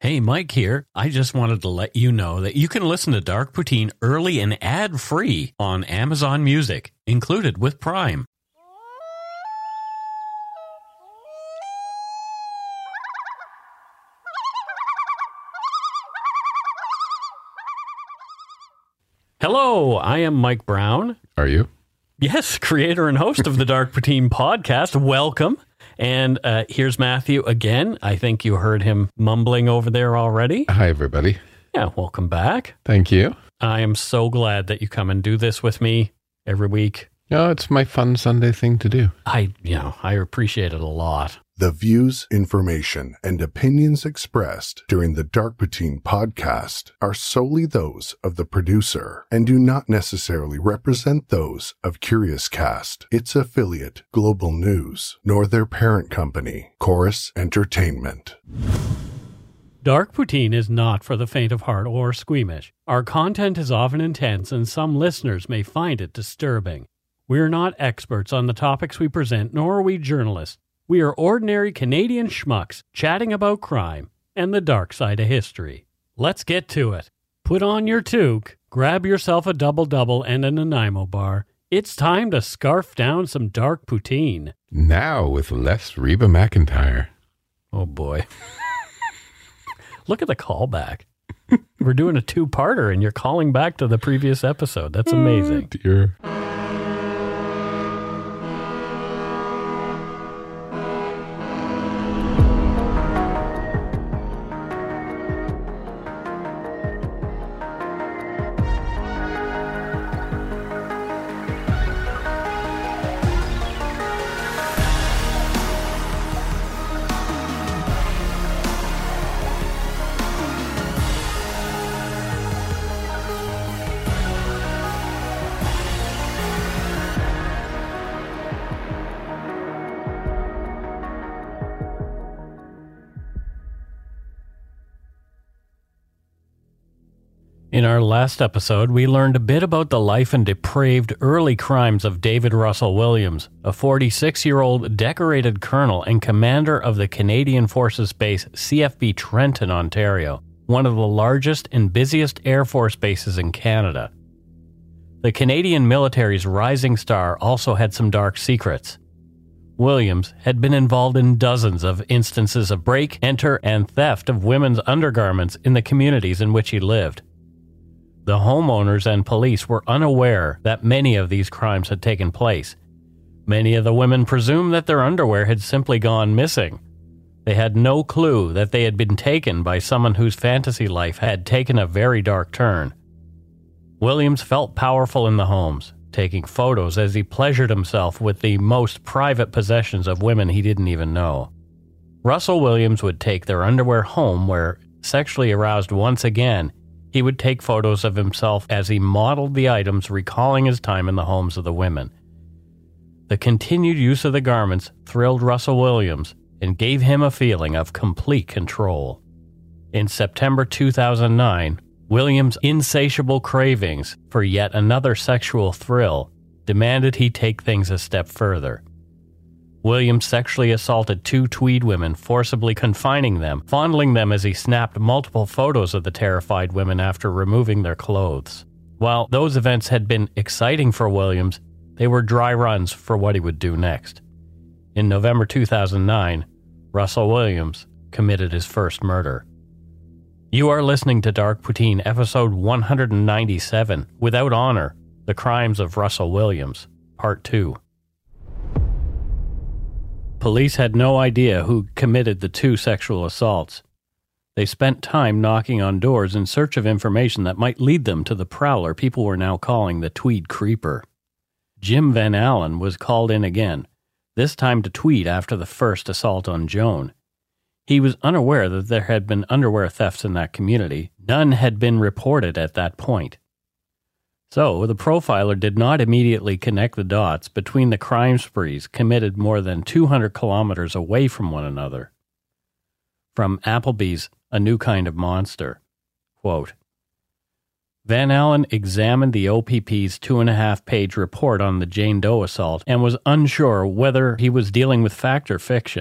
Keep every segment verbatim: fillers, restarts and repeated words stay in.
Hey, Mike here. I just wanted to let you know that you can listen to Dark Poutine early and ad-free on Amazon Music, included with Prime. Hello, I am Mike Brown. Are you? Yes, creator and host of the Dark Poutine podcast. Welcome. And uh, here's Matthew again. I think you heard him mumbling over there already. Hi, everybody. Yeah, welcome back. Thank you. I am so glad that you come and do this with me every week. Oh, it's my fun Sunday thing to do. I, you know, I appreciate it a lot. The views, information, and opinions expressed during the Dark Poutine podcast are solely those of the producer and do not necessarily represent those of Curious Cast, its affiliate, Global News, nor their parent company, Chorus Entertainment. Dark Poutine is not for the faint of heart or squeamish. Our content is often intense and some listeners may find it disturbing. We are not experts on the topics we present, nor are we journalists. We are ordinary Canadian schmucks chatting about crime and the dark side of history. Let's get to it. Put on your toque, grab yourself a double-double and a Nanaimo bar. It's time to scarf down some Dark Poutine. Now with less Reba McEntire. Oh boy. Look at the callback. We're doing a two-parter and you're calling back to the previous episode. That's amazing. Oh, dear. In our last episode, we learned a bit about the life and depraved early crimes of David Russell Williams, a forty-six-year-old decorated colonel and commander of the Canadian Forces Base C F B Trenton, Ontario, one of the largest and busiest Air Force bases in Canada. The Canadian military's rising star also had some dark secrets. Williams had been involved in dozens of instances of break, enter, and theft of women's undergarments in the communities in which he lived. The homeowners and police were unaware that many of these crimes had taken place. Many of the women presumed that their underwear had simply gone missing. They had no clue that they had been taken by someone whose fantasy life had taken a very dark turn. Williams felt powerful in the homes, taking photos as he pleasured himself with the most private possessions of women he didn't even know. Russell Williams would take their underwear home where, sexually aroused once again, he would take photos of himself as he modeled the items, recalling his time in the homes of the women. The continued use of the garments thrilled Russell Williams and gave him a feeling of complete control. In September two thousand nine, Williams' insatiable cravings for yet another sexual thrill demanded he take things a step further. Williams sexually assaulted two Tweed women, forcibly confining them, fondling them as he snapped multiple photos of the terrified women after removing their clothes. While those events had been exciting for Williams, they were dry runs for what he would do next. In November two thousand nine, Russell Williams committed his first murder. You are listening to Dark Poutine, episode one hundred ninety-seven, Without Honor, The Crimes of Russell Williams, Part two. Police had no idea who committed the two sexual assaults. They spent time knocking on doors in search of information that might lead them to the prowler people were now calling the Tweed Creeper. Jim Van Allen was called in again, this time to Tweed after the first assault on Joan. He was unaware that there had been underwear thefts in that community. None had been reported at that point. So, the profiler did not immediately connect the dots between the crime sprees committed more than two hundred kilometers away from one another. From Applebee's A New Kind of Monster, quote, Van Allen examined the O P P's two-and-a-half-page report on the Jane Doe assault and was unsure whether he was dealing with fact or fiction.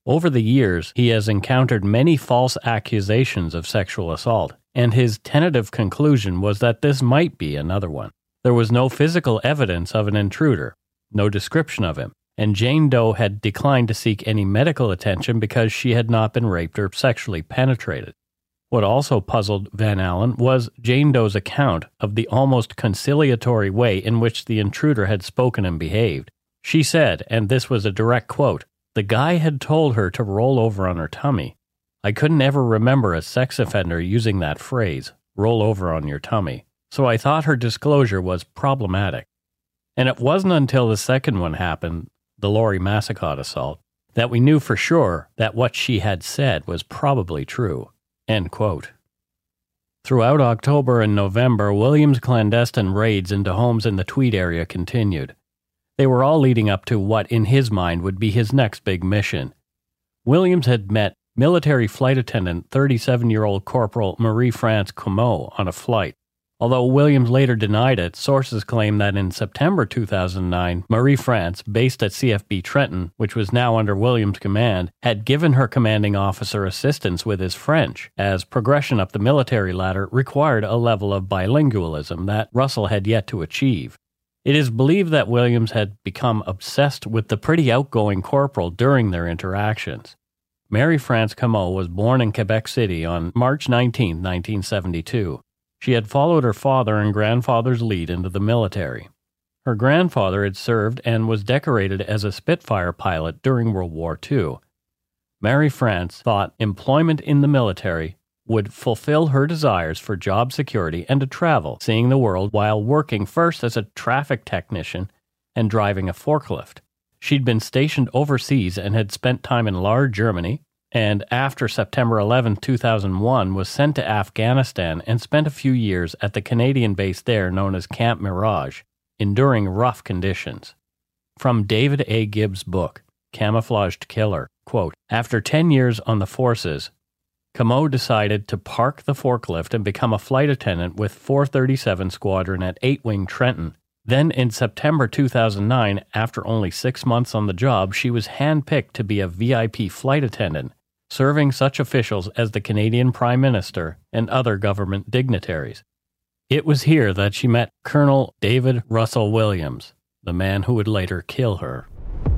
Over the years, he has encountered many false accusations of sexual assault, and his tentative conclusion was that this might be another one. There was no physical evidence of an intruder, no description of him, and Jane Doe had declined to seek any medical attention because she had not been raped or sexually penetrated. What also puzzled Van Allen was Jane Doe's account of the almost conciliatory way in which the intruder had spoken and behaved. She said, and this was a direct quote, "The guy had told her to roll over on her tummy. I couldn't ever remember a sex offender using that phrase, roll over on your tummy, so I thought her disclosure was problematic." And it wasn't until the second one happened, the Laurie Massicott assault, that we knew for sure that what she had said was probably true. End quote. Throughout October and November, Williams' clandestine raids into homes in the Tweed area continued. They were all leading up to what, in his mind, would be his next big mission. Williams had met military flight attendant thirty-seven-year-old Corporal Marie-France Comeau on a flight. Although Williams later denied it, sources claim that in September two thousand nine, Marie-France, based at C F B Trenton, which was now under Williams' command, had given her commanding officer assistance with his French, as progression up the military ladder required a level of bilingualism that Russell had yet to achieve. It is believed that Williams had become obsessed with the pretty outgoing corporal during their interactions. Marie-France Comeau was born in Quebec City on March nineteenth, nineteen seventy-two. She had followed her father and grandfather's lead into the military. Her grandfather had served and was decorated as a Spitfire pilot during World War Two. Marie-France thought employment in the military would fulfill her desires for job security and to travel, seeing the world while working first as a traffic technician and driving a forklift. She'd been stationed overseas and had spent time in Lahr, Germany, and after September eleventh, two thousand one, was sent to Afghanistan and spent a few years at the Canadian base there known as Camp Mirage, enduring rough conditions. From David A. Gibbs' book, Camouflaged Killer, quote, "After ten years on the forces, Comeau decided to park the forklift and become a flight attendant with four thirty-seven Squadron at eight Wing Trenton. Then in September two thousand nine, after only six months on the job, she was handpicked to be a V I P flight attendant, serving such officials as the Canadian Prime Minister and other government dignitaries. It was here that she met Colonel David Russell Williams, the man who would later kill her.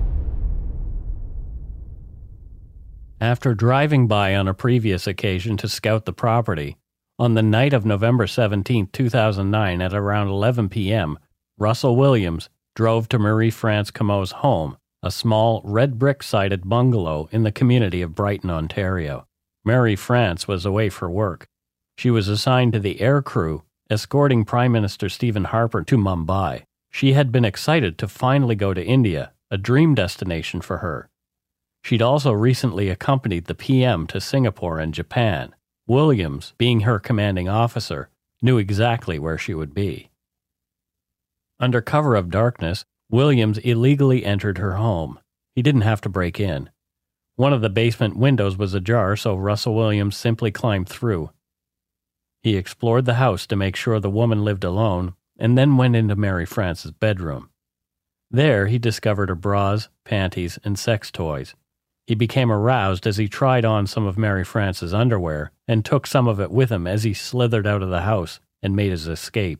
After driving by on a previous occasion to scout the property, on the night of November seventeenth, two thousand nine at around eleven p.m., Russell Williams drove to Marie-France Comeau's home, a small red brick-sided bungalow in the community of Brighton, Ontario. Marie-France was away for work. She was assigned to the air crew, escorting Prime Minister Stephen Harper to Mumbai. She had been excited to finally go to India, a dream destination for her. She'd also recently accompanied the P M to Singapore and Japan. Williams, being her commanding officer, knew exactly where she would be. Under cover of darkness, Williams illegally entered her home. He didn't have to break in. One of the basement windows was ajar, so Russell Williams simply climbed through. He explored the house to make sure the woman lived alone, and then went into Marie-France's bedroom. There, he discovered her bras, panties, and sex toys. He became aroused as he tried on some of Marie-France's underwear and took some of it with him as he slithered out of the house and made his escape.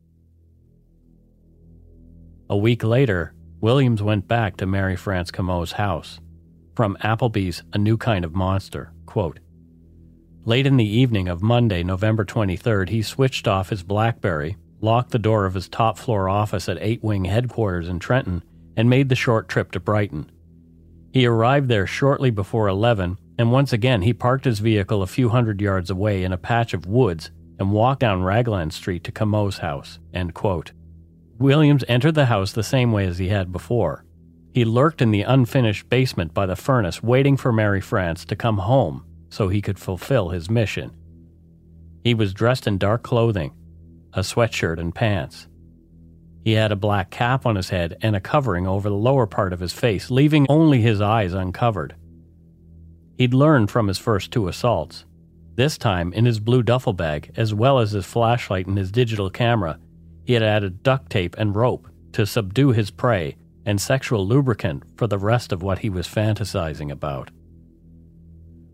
A week later, Williams went back to Marie-France Comeau's house. From Applebee's A New Kind of Monster, quote, "Late in the evening of Monday, November twenty-third, he switched off his BlackBerry, locked the door of his top-floor office at eight Wing headquarters in Trenton, and made the short trip to Brighton. He arrived there shortly before eleven, and once again he parked his vehicle a few hundred yards away in a patch of woods and walked down Raglan Street to Comeau's house." End quote. Williams entered the house the same way as he had before. He lurked in the unfinished basement by the furnace, waiting for Marie-France to come home so he could fulfill his mission. He was dressed in dark clothing, a sweatshirt and pants. He had a black cap on his head and a covering over the lower part of his face, leaving only his eyes uncovered. He'd learned from his first two assaults. This time, in his blue duffel bag, as well as his flashlight and his digital camera, he had added duct tape and rope to subdue his prey and sexual lubricant for the rest of what he was fantasizing about.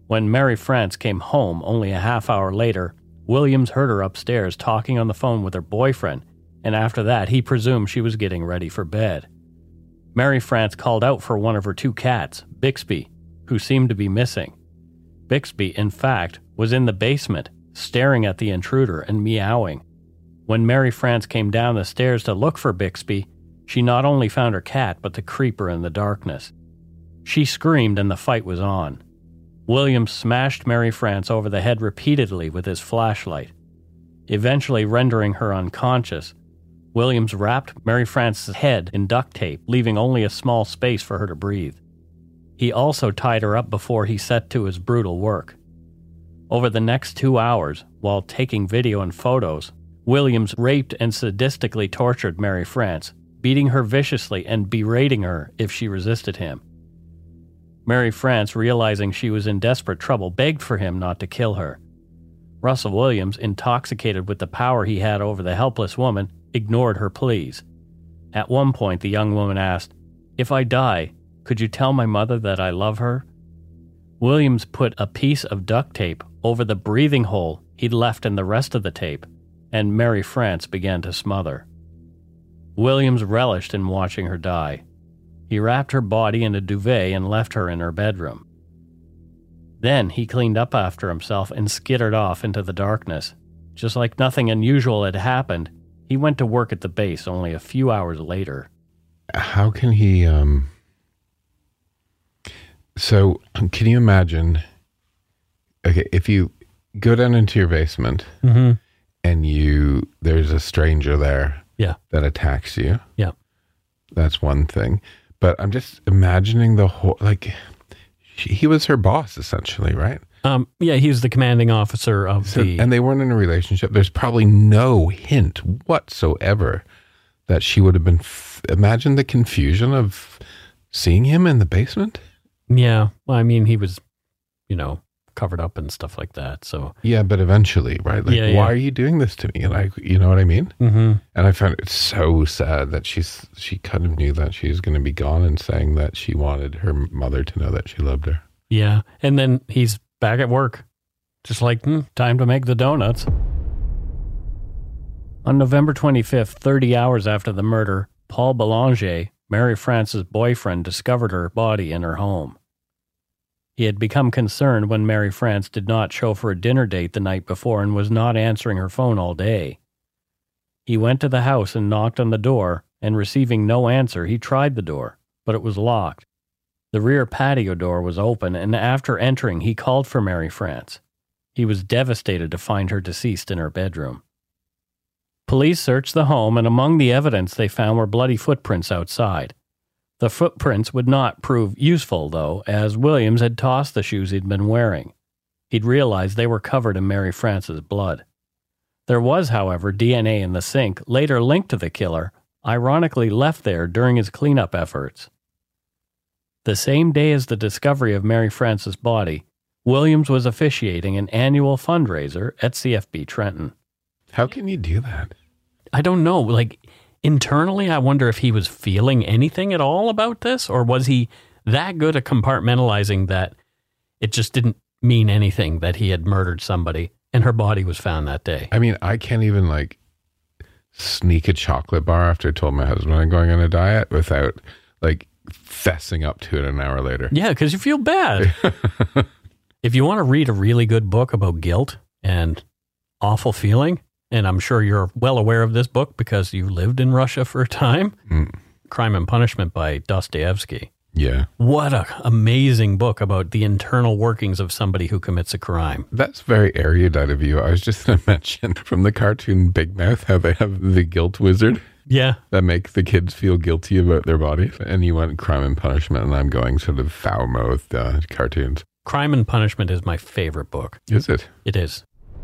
When Mary France came home only a half hour later, Williams heard her upstairs talking on the phone with her boyfriend, and after that he presumed she was getting ready for bed. Mary France called out for one of her two cats, Bixby, who seemed to be missing. Bixby, in fact, was in the basement, staring at the intruder and meowing. When Mary France came down the stairs to look for Bixby, she not only found her cat but the creeper in the darkness. She screamed and the fight was on. Williams smashed Mary France over the head repeatedly with his flashlight. Eventually rendering her unconscious, Williams wrapped Mary France's head in duct tape, leaving only a small space for her to breathe. He also tied her up before he set to his brutal work. Over the next two hours, while taking video and photos, Williams raped and sadistically tortured Mary France, beating her viciously and berating her if she resisted him. Mary France, realizing she was in desperate trouble, begged for him not to kill her. Russell Williams, intoxicated with the power he had over the helpless woman, ignored her pleas. At one point, the young woman asked, "If I die, could you tell my mother that I love her?" Williams put a piece of duct tape over the breathing hole he'd left in the rest of the tape, and Mary France began to smother. Williams relished in watching her die. He wrapped her body in a duvet and left her in her bedroom. Then he cleaned up after himself and skittered off into the darkness. Just like nothing unusual had happened, he went to work at the base only a few hours later. How can he, um... So, can you imagine, okay, if you go down into your basement Mm-hmm. and you, there's a stranger there Yeah. that attacks you. Yeah. That's one thing. But I'm just imagining the whole, like, she, he was her boss, essentially, right? Um, yeah, he's the commanding officer of So, the... and they weren't in a relationship. There's probably no hint whatsoever that she would have been... F- imagine the confusion of seeing him in the basement. Yeah, well, I mean, he was, you know, covered up and stuff like that, so... Yeah, but eventually, right? Like, Yeah, why yeah. are you doing this to me? And I, you know what I mean? Mm-hmm. And I found it so sad that she's, she kind of knew that she was going to be gone and saying that she wanted her mother to know that she loved her. Yeah, and then he's back at work. Just like, hmm, time to make the donuts. On November twenty-fifth, thirty hours after the murder, Paul Belanger, Mary France's boyfriend, discovered her body in her home. He had become concerned when Mary France did not show for a dinner date the night before and was not answering her phone all day. He went to the house and knocked on the door, and receiving no answer, he tried the door, but it was locked. The rear patio door was open, and after entering, he called for Mary France. He was devastated to find her deceased in her bedroom. Police searched the home, and among the evidence they found were bloody footprints outside. The footprints would not prove useful, though, as Williams had tossed the shoes he'd been wearing. He'd realized they were covered in Mary France's blood. There was, however, D N A in the sink, later linked to the killer, ironically left there during his cleanup efforts. The same day as the discovery of Mary France's body, Williams was officiating an annual fundraiser at C F B Trenton. How can you do that? I don't know, like... Internally, I wonder if he was feeling anything at all about this, or was he that good at compartmentalizing that it just didn't mean anything that he had murdered somebody and her body was found that day? I mean, I can't even like sneak a chocolate bar after I told my husband I'm going on a diet without like fessing up to it an hour later. Yeah, because you feel bad. If you want to read a really good book about guilt and awful feeling, and I'm sure you're well aware of this book because you lived in Russia for a time, Mm. Crime and Punishment by Dostoevsky. Yeah. What an amazing book about the internal workings of somebody who commits a crime. That's very erudite of you. I was just going to mention from the cartoon Big Mouth how they have the guilt wizard Yeah. that make the kids feel guilty about their bodies. And you went Crime and Punishment, and I'm going sort of foul-mouthed uh, cartoons. Crime and Punishment is my favorite book. Is it? It is.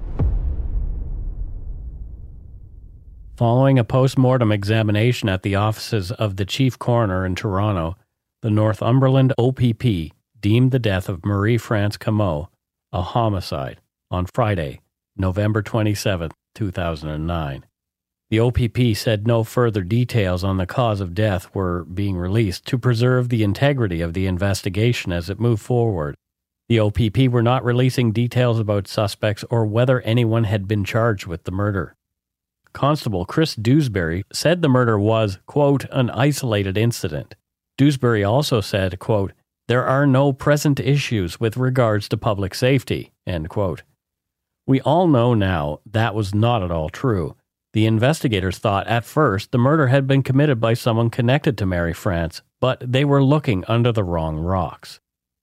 Following a post-mortem examination at the offices of the chief coroner in Toronto, the Northumberland O P P deemed the death of Marie France Comeau a homicide on Friday, November twenty-seventh, two thousand nine. The O P P said no further details on the cause of death were being released to preserve the integrity of the investigation as it moved forward. The O P P were not releasing details about suspects or whether anyone had been charged with the murder. Constable Chris Dewsbury said the murder was, quote, an isolated incident. Dewsbury also said, quote, there are no present issues with regards to public safety, end quote. We all know now that was not at all true. The investigators thought at first the murder had been committed by someone connected to Mary France, but they were looking under the wrong rocks.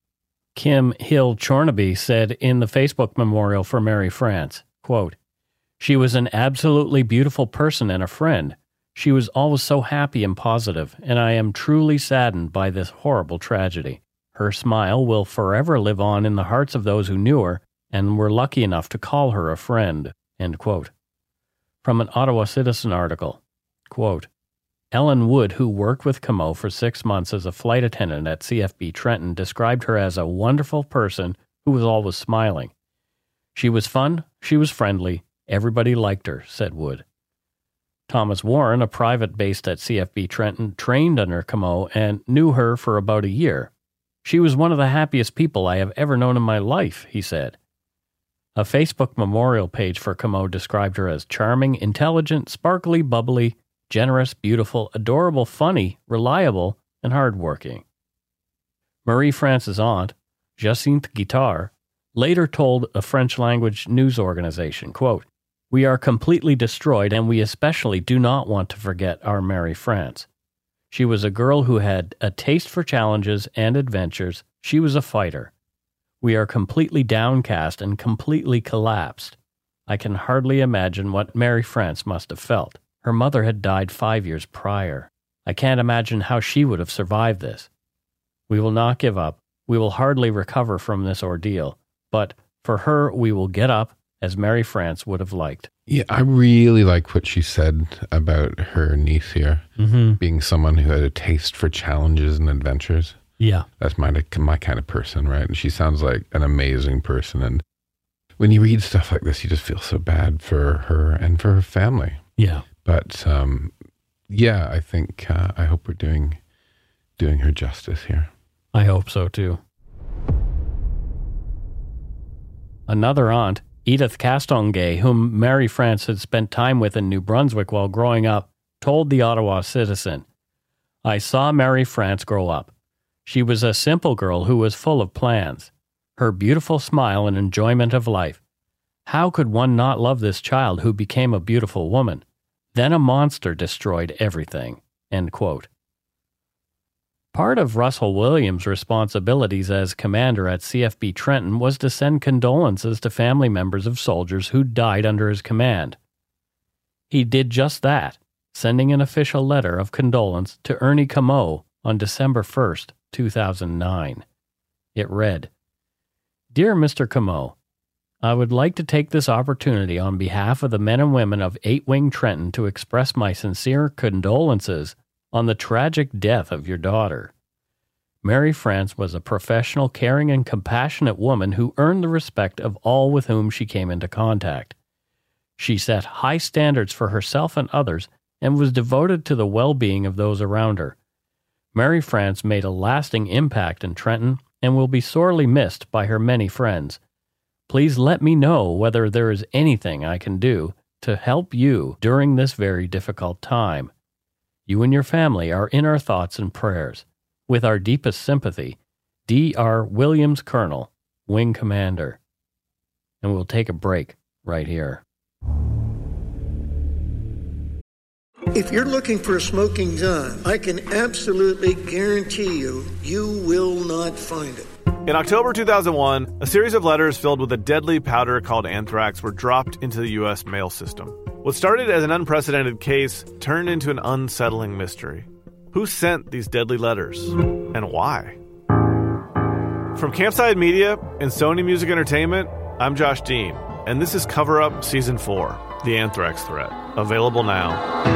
Kim Hill Chornaby said in the Facebook memorial for Mary France, quote, she was an absolutely beautiful person and a friend. She was always so happy and positive, and I am truly saddened by this horrible tragedy. Her smile will forever live on in the hearts of those who knew her and were lucky enough to call her a friend, end quote. From an Ottawa Citizen article, quote, Ellen Wood, who worked with Comeau for six months as a flight attendant at C F B Trenton, described her as a wonderful person who was always smiling. She was fun, she was friendly, everybody liked her, said Wood. Thomas Warren, a private based at C F B Trenton, trained under Comeau and knew her for about a year. She was one of the happiest people I have ever known in my life, he said. A Facebook memorial page for Comeau described her as charming, intelligent, sparkly, bubbly, generous, beautiful, adorable, funny, reliable, and hardworking. Marie France's aunt, Jacinthe Guittard, later told a French-language news organization, quote, we are completely destroyed and we especially do not want to forget our Mary France. She was a girl who had a taste for challenges and adventures. She was a fighter. We are completely downcast and completely collapsed. I can hardly imagine what Mary France must have felt. Her mother had died five years prior. I can't imagine how she would have survived this. We will not give up. We will hardly recover from this ordeal. But for her, we will get up, as Mary France would have liked. Yeah, I really like what she said about her niece here, mm-hmm. being someone who had a taste for challenges and adventures. Yeah. That's my, my kind of person, right? And she sounds like an amazing person. And when you read stuff like this, you just feel so bad for her and for her family. Yeah. But um, yeah, I think, uh, I hope we're doing doing her justice here. I hope so too. Another aunt, Edith Castonguay, whom Mary France had spent time with in New Brunswick while growing up, told the Ottawa Citizen, I saw Mary France grow up. She was a simple girl who was full of plans. Her beautiful smile and enjoyment of life. How could one not love this child who became a beautiful woman? Then a monster destroyed everything. End quote. Part of Russell Williams' responsibilities as commander at C F B Trenton was to send condolences to family members of soldiers who died under his command. He did just that, sending an official letter of condolence to Ernie Comeau on December first, two thousand nine. It read, Dear Mister Comeau, I would like to take this opportunity on behalf of the men and women of eight Wing Trenton to express my sincere condolences on the tragic death of your daughter. Mary France was a professional, caring, and compassionate woman who earned the respect of all with whom she came into contact. She set high standards for herself and others and was devoted to the well-being of those around her. Mary France made a lasting impact in Trenton and will be sorely missed by her many friends. Please let me know whether there is anything I can do to help you during this very difficult time. You and your family are in our thoughts and prayers. With our deepest sympathy, D R Williams, Colonel, Wing Commander. And we'll take a break right here. If you're looking for a smoking gun, I can absolutely guarantee you, you will not find it. In October two thousand one, a series of letters filled with a deadly powder called anthrax were dropped into the U S mail system. What started as an unprecedented case turned into an unsettling mystery. Who sent these deadly letters? And why? From Campside Media and Sony Music Entertainment, I'm Josh Dean, and this is Cover Up Season four, The Anthrax Threat, available now.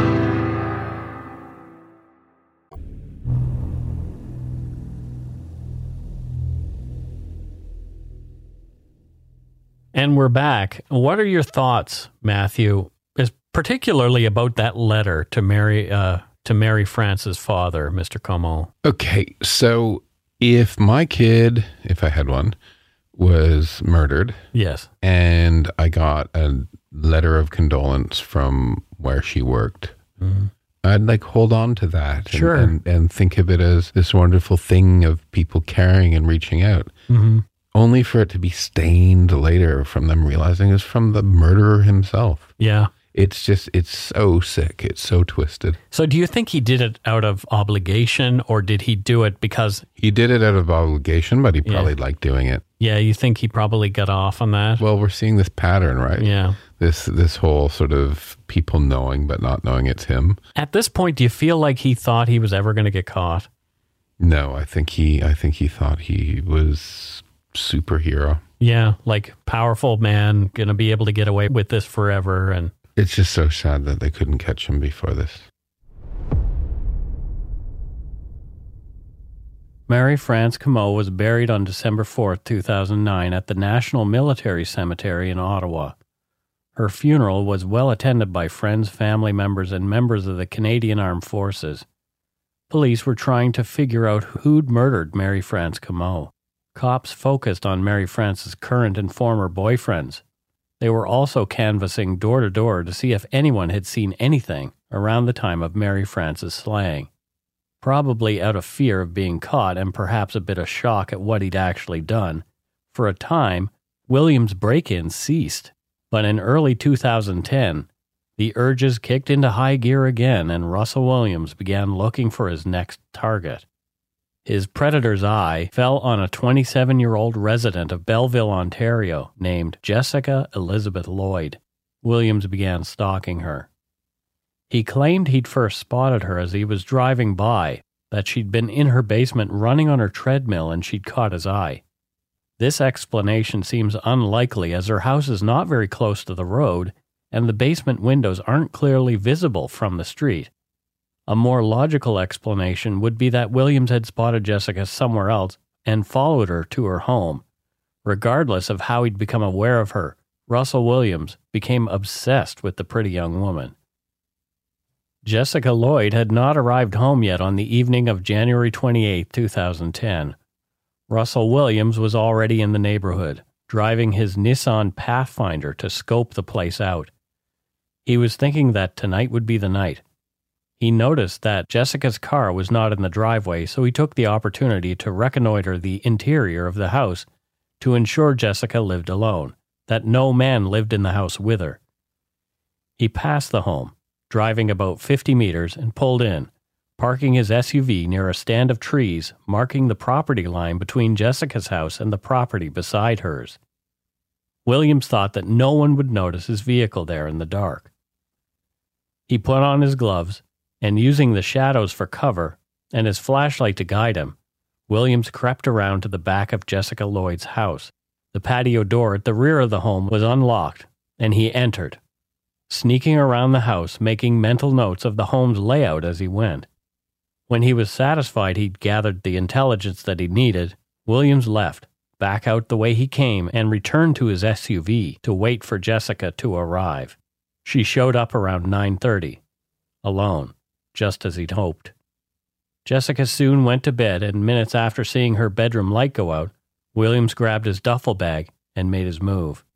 And we're back. What are your thoughts, Matthew, is particularly about that letter to Mary uh, to Mary France's father, Mister Comeau? Okay, so if my kid, if I had one, was murdered. Yes. And I got a letter of condolence from where she worked. Mm-hmm. I'd like hold on to that and, sure. and, and think of it as this wonderful thing of people caring and reaching out. Mm-hmm. Only for it to be stained later from them realizing it's from the murderer himself. Yeah. It's just, it's so sick. It's so twisted. So do you think he did it out of obligation, or did he do it because... He did it out of obligation, but he probably yeah. liked doing it. Yeah, you think he probably got off on that? Well, we're seeing this pattern, right? Yeah. This this whole sort of people knowing but not knowing it's him. At this point, do you feel like he thought he was ever going to get caught? No, I think he I think he thought he was superhero. Yeah, like powerful man, going to be able to get away with this forever. And it's just so sad that they couldn't catch him before this. Mary France Comeau was buried on December fourth, two thousand nine at the National Military Cemetery in Ottawa. Her funeral was well attended by friends, family members, and members of the Canadian Armed Forces. Police were trying to figure out who'd murdered Mary France Comeau. Cops focused on Mary France's current and former boyfriends. They were also canvassing door to door to see if anyone had seen anything around the time of Mary France's slaying. Probably out of fear of being caught and perhaps a bit of shock at what he'd actually done, for a time, Williams' break-ins ceased. But in early two thousand ten, the urges kicked into high gear again and Russell Williams began looking for his next target. His predator's eye fell on a twenty-seven-year-old resident of Belleville, Ontario, named Jessica Elizabeth Lloyd. Williams began stalking her. He claimed he'd first spotted her as he was driving by, that she'd been in her basement running on her treadmill and she'd caught his eye. This explanation seems unlikely as her house is not very close to the road and the basement windows aren't clearly visible from the street. A more logical explanation would be that Williams had spotted Jessica somewhere else and followed her to her home. Regardless of how he'd become aware of her, Russell Williams became obsessed with the pretty young woman. Jessica Lloyd had not arrived home yet on the evening of January twenty-eighth, two thousand ten. Russell Williams was already in the neighborhood, driving his Nissan Pathfinder to scope the place out. He was thinking that tonight would be the night. He noticed that Jessica's car was not in the driveway, so he took the opportunity to reconnoiter the interior of the house to ensure Jessica lived alone, that no man lived in the house with her. He passed the home, driving about fifty meters, and pulled in, parking his S U V near a stand of trees marking the property line between Jessica's house and the property beside hers. Williams thought that no one would notice his vehicle there in the dark. He put on his gloves, and using the shadows for cover and his flashlight to guide him, Williams crept around to the back of Jessica Lloyd's house. The patio door at the rear of the home was unlocked, and he entered, sneaking around the house, making mental notes of the home's layout as he went. When he was satisfied he'd gathered the intelligence that he needed, Williams left, back out the way he came, and returned to his S U V to wait for Jessica to arrive. She showed up around nine thirty, alone, just as he'd hoped. Jessica soon went to bed, and minutes after seeing her bedroom light go out, Williams grabbed his duffel bag and made his move.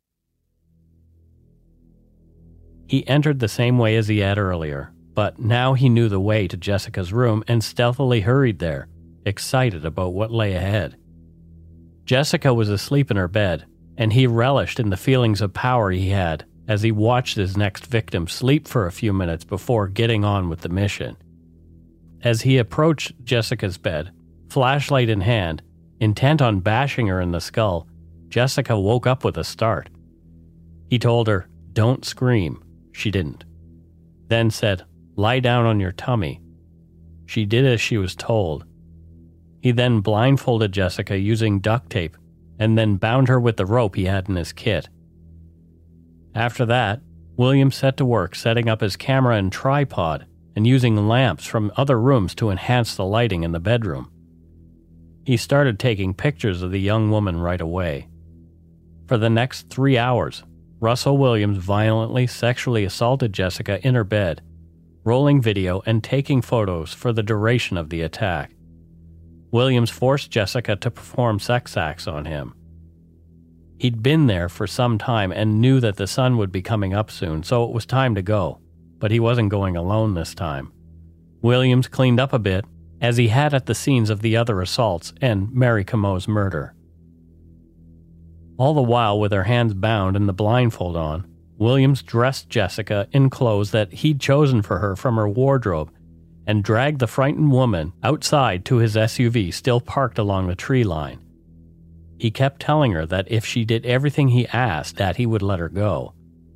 He entered the same way as he had earlier, but now he knew the way to Jessica's room and stealthily hurried there, excited about what lay ahead. Jessica was asleep in her bed, and he relished in the feelings of power he had as he watched his next victim sleep for a few minutes before getting on with the mission. As he approached Jessica's bed, flashlight in hand, intent on bashing her in the skull, Jessica woke up with a start. He told her, "Don't scream." She didn't. Then said, "Lie down on your tummy." She did as she was told. He then blindfolded Jessica using duct tape and then bound her with the rope he had in his kit. After that, Williams set to work setting up his camera and tripod and using lamps from other rooms to enhance the lighting in the bedroom. He started taking pictures of the young woman right away. For the next three hours, Russell Williams violently sexually assaulted Jessica in her bed, rolling video and taking photos for the duration of the attack. Williams forced Jessica to perform sex acts on him. He'd been there for some time and knew that the sun would be coming up soon, so it was time to go. But he wasn't going alone this time. Williams cleaned up a bit, as he had at the scenes of the other assaults and Mary Comeau's murder. All the while, with her hands bound and the blindfold on, Williams dressed Jessica in clothes that he'd chosen for her from her wardrobe and dragged the frightened woman outside to his S U V still parked along the tree line. He kept telling her that if she did everything he asked, that he would let her go.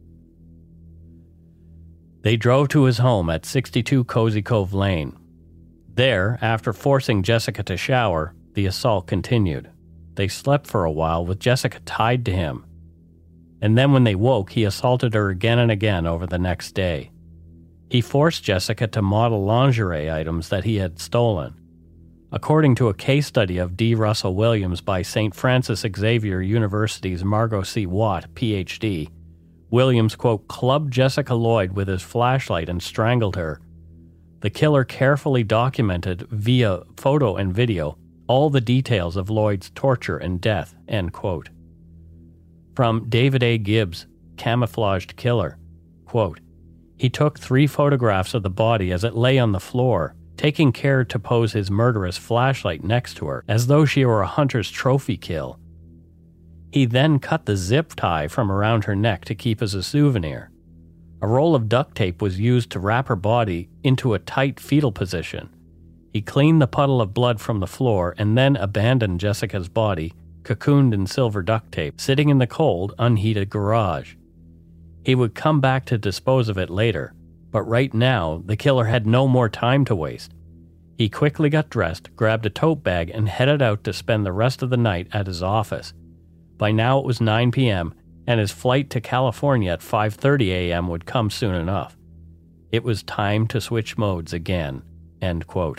They drove to his home at sixty-two Cozy Cove Lane. There, after forcing Jessica to shower, the assault continued. They slept for a while with Jessica tied to him. And then when they woke, he assaulted her again and again over the next day. He forced Jessica to model lingerie items that he had stolen. According to a case study of D. Russell Williams by Saint Francis Xavier University's Margot C. Watt, P H D, Williams, quote, clubbed Jessica Lloyd with his flashlight and strangled her. The killer carefully documented via photo and video all the details of Lloyd's torture and death, end quote. From David A. Gibbs, Camouflaged Killer, quote, he took three photographs of the body as it lay on the floor, taking care to pose his murderous flashlight next to her, as though she were a hunter's trophy kill. He then cut the zip tie from around her neck to keep as a souvenir. A roll of duct tape was used to wrap her body into a tight fetal position. He cleaned the puddle of blood from the floor and then abandoned Jessica's body, cocooned in silver duct tape, sitting in the cold, unheated garage. He would come back to dispose of it later, but right now, the killer had no more time to waste. He quickly got dressed, grabbed a tote bag, and headed out to spend the rest of the night at his office. By now it was nine p.m., and his flight to California at five thirty a.m. would come soon enough. It was time to switch modes again, end quote.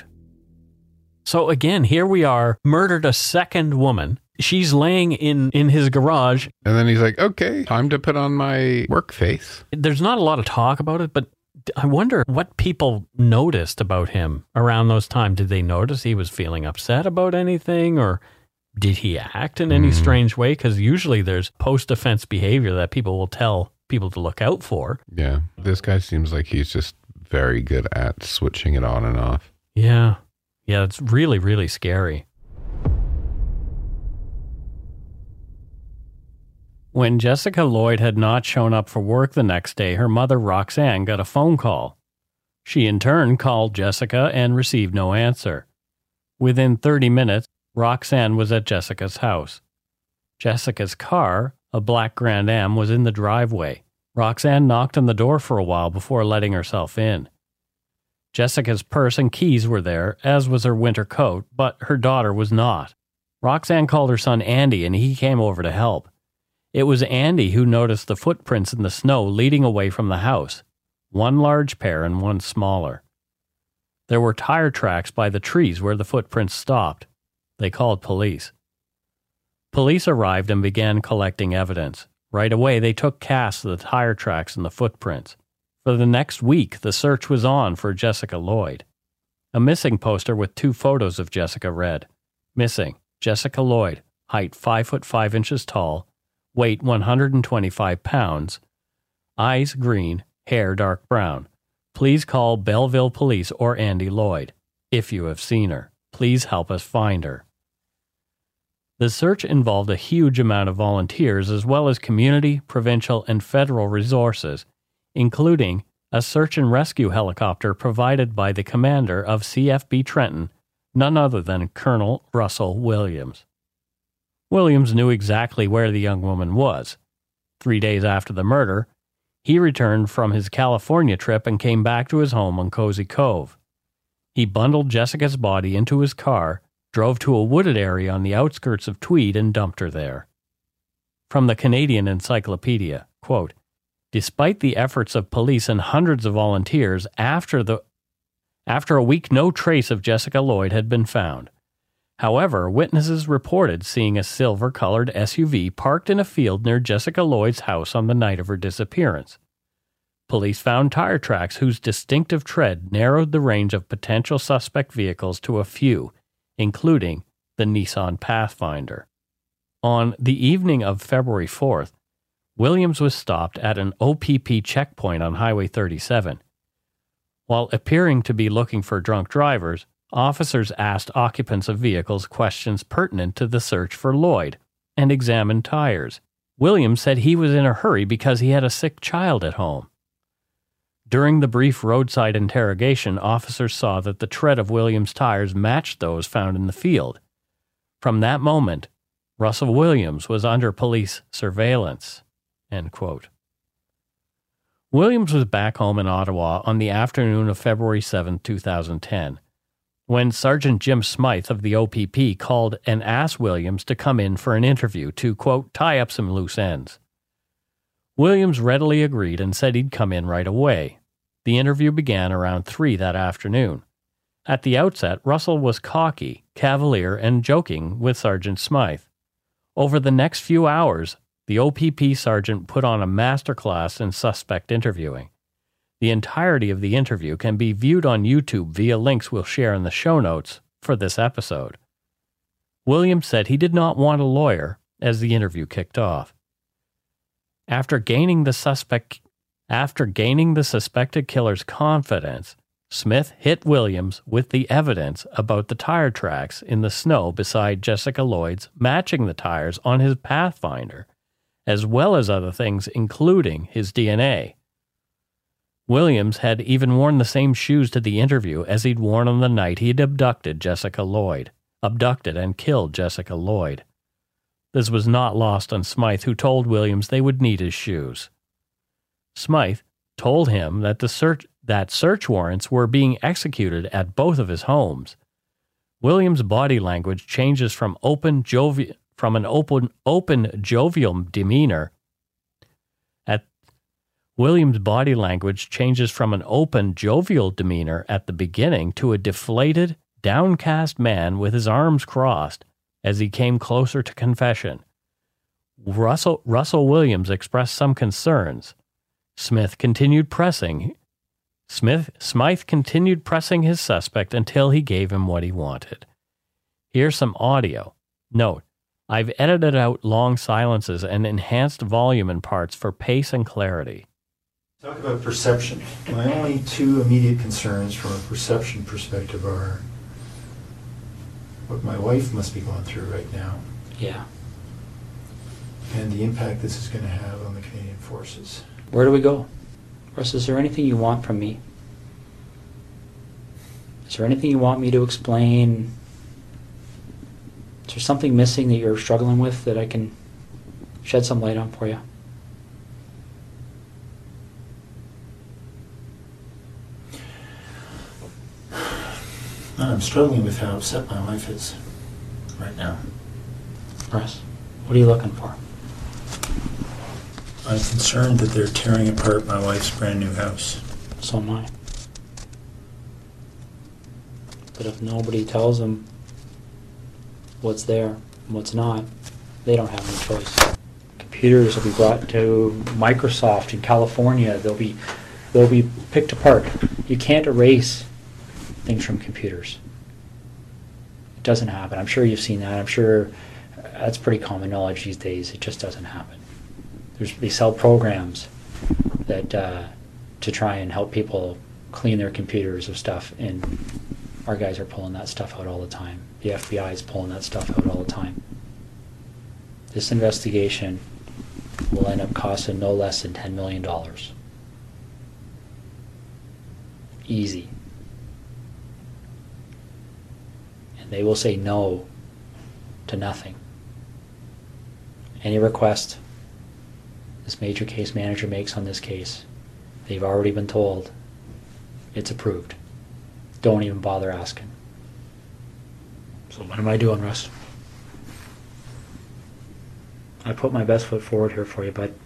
So again, here we are, murdered a second woman. She's laying in, in his garage. And then he's like, okay, time to put on my work face. There's not a lot of talk about it, but I wonder what people noticed about him around those times. Did they notice he was feeling upset about anything, or did he act in any mm. strange way? Because usually there's post-offense behavior that people will tell people to look out for. Yeah, this guy seems like he's just very good at switching it on and off. Yeah. Yeah, it's really, really scary. When Jessica Lloyd had not shown up for work the next day, her mother, Roxanne, got a phone call. She in turn called Jessica and received no answer. Within thirty minutes, Roxanne was at Jessica's house. Jessica's car, a black Grand Am, was in the driveway. Roxanne knocked on the door for a while before letting herself in. Jessica's purse and keys were there, as was her winter coat, but her daughter was not. Roxanne called her son Andy, and he came over to help. It was Andy who noticed the footprints in the snow leading away from the house, one large pair and one smaller. There were tire tracks by the trees where the footprints stopped. They called police. Police arrived and began collecting evidence. Right away, they took casts of the tire tracks and the footprints. For the next week, the search was on for Jessica Lloyd. A missing poster with two photos of Jessica read, "Missing, Jessica Lloyd, height five foot five inches tall, weight one hundred twenty-five pounds, eyes green, hair dark brown. Please call Belleville Police or Andy Lloyd. If you have seen her, please help us find her." The search involved a huge amount of volunteers as well as community, provincial, and federal resources, including a search and rescue helicopter provided by the commander of C F B Trenton, none other than Colonel Russell Williams. Williams knew exactly where the young woman was. Three days after the murder, he returned from his California trip and came back to his home on Cozy Cove. He bundled Jessica's body into his car, drove to a wooded area on the outskirts of Tweed, and dumped her there. From the Canadian Encyclopedia, quote, despite the efforts of police and hundreds of volunteers, after the after a week no trace of Jessica Lloyd had been found. However, witnesses reported seeing a silver-colored S U V parked in a field near Jessica Lloyd's house on the night of her disappearance. Police found tire tracks whose distinctive tread narrowed the range of potential suspect vehicles to a few, including the Nissan Pathfinder. On the evening of February fourth, Williams was stopped at an O P P checkpoint on Highway thirty-seven. While appearing to be looking for drunk drivers, officers asked occupants of vehicles questions pertinent to the search for Lloyd and examined tires. Williams said he was in a hurry because he had a sick child at home. During the brief roadside interrogation, officers saw that the tread of Williams' tires matched those found in the field. From that moment, Russell Williams was under police surveillance. End quote. Williams was back home in Ottawa on the afternoon of February seventh, two thousand ten, when Sergeant Jim Smythe of the O P P called and asked Williams to come in for an interview to, quote, tie up some loose ends. Williams readily agreed and said he'd come in right away. The interview began around three that afternoon. At the outset, Russell was cocky, cavalier, and joking with Sergeant Smythe. Over the next few hours, the O P P sergeant put on a masterclass in suspect interviewing. The entirety of the interview can be viewed on YouTube via links we'll share in the show notes for this episode. Williams said he did not want a lawyer as the interview kicked off. After gaining the suspect, after gaining the suspected killer's confidence, Smith hit Williams with the evidence about the tire tracks in the snow beside Jessica Lloyd's, matching the tires on his Pathfinder, as well as other things including his D N A. Williams had even worn the same shoes to the interview as he'd worn on the night he'd abducted Jessica Lloyd, abducted and killed Jessica Lloyd. This was not lost on Smythe, who told Williams they would need his shoes. Smythe told him that the search that search warrants were being executed at both of his homes. Williams' body language changes from open jovial from an open open jovial demeanor at Williams' body language changes from an open jovial demeanor at the beginning to a deflated, downcast man with his arms crossed as he came closer to confession. Russell Russell Williams expressed some concerns. Smith continued pressing. Smith Smythe continued pressing his suspect until he gave him what he wanted. Here's some audio. Note, I've edited out long silences and enhanced volume in parts for pace and clarity. Talk about perception. My only two immediate concerns from a perception perspective are what my wife must be going through right now. Yeah. And the impact this is going to have on the Canadian Forces. Where do we go? Russ, is there anything you want from me? Is there anything you want me to explain? Is there something missing that you're struggling with that I can shed some light on for you? I'm struggling with how upset my wife is right now. Russ, what are you looking for? I'm concerned that they're tearing apart my wife's brand new house. So am I. But if nobody tells them what's there and what's not, they don't have any choice. Computers will be brought to Microsoft in California. They'll be they'll be picked apart. You can't erase things from computers. It doesn't happen. I'm sure you've seen that. I'm sure that's pretty common knowledge these days. It just doesn't happen. There's, they sell programs that uh, to try and help people clean their computers of stuff, and our guys are pulling that stuff out all the time. The F B I is pulling that stuff out all the time. This investigation will end up costing no less than ten million dollars. Easy. And they will say no to nothing. Any request this major case manager makes on this case, they've already been told it's approved. Don't even bother asking. So what am I doing, Russ? I put my best foot forward here for you, bud.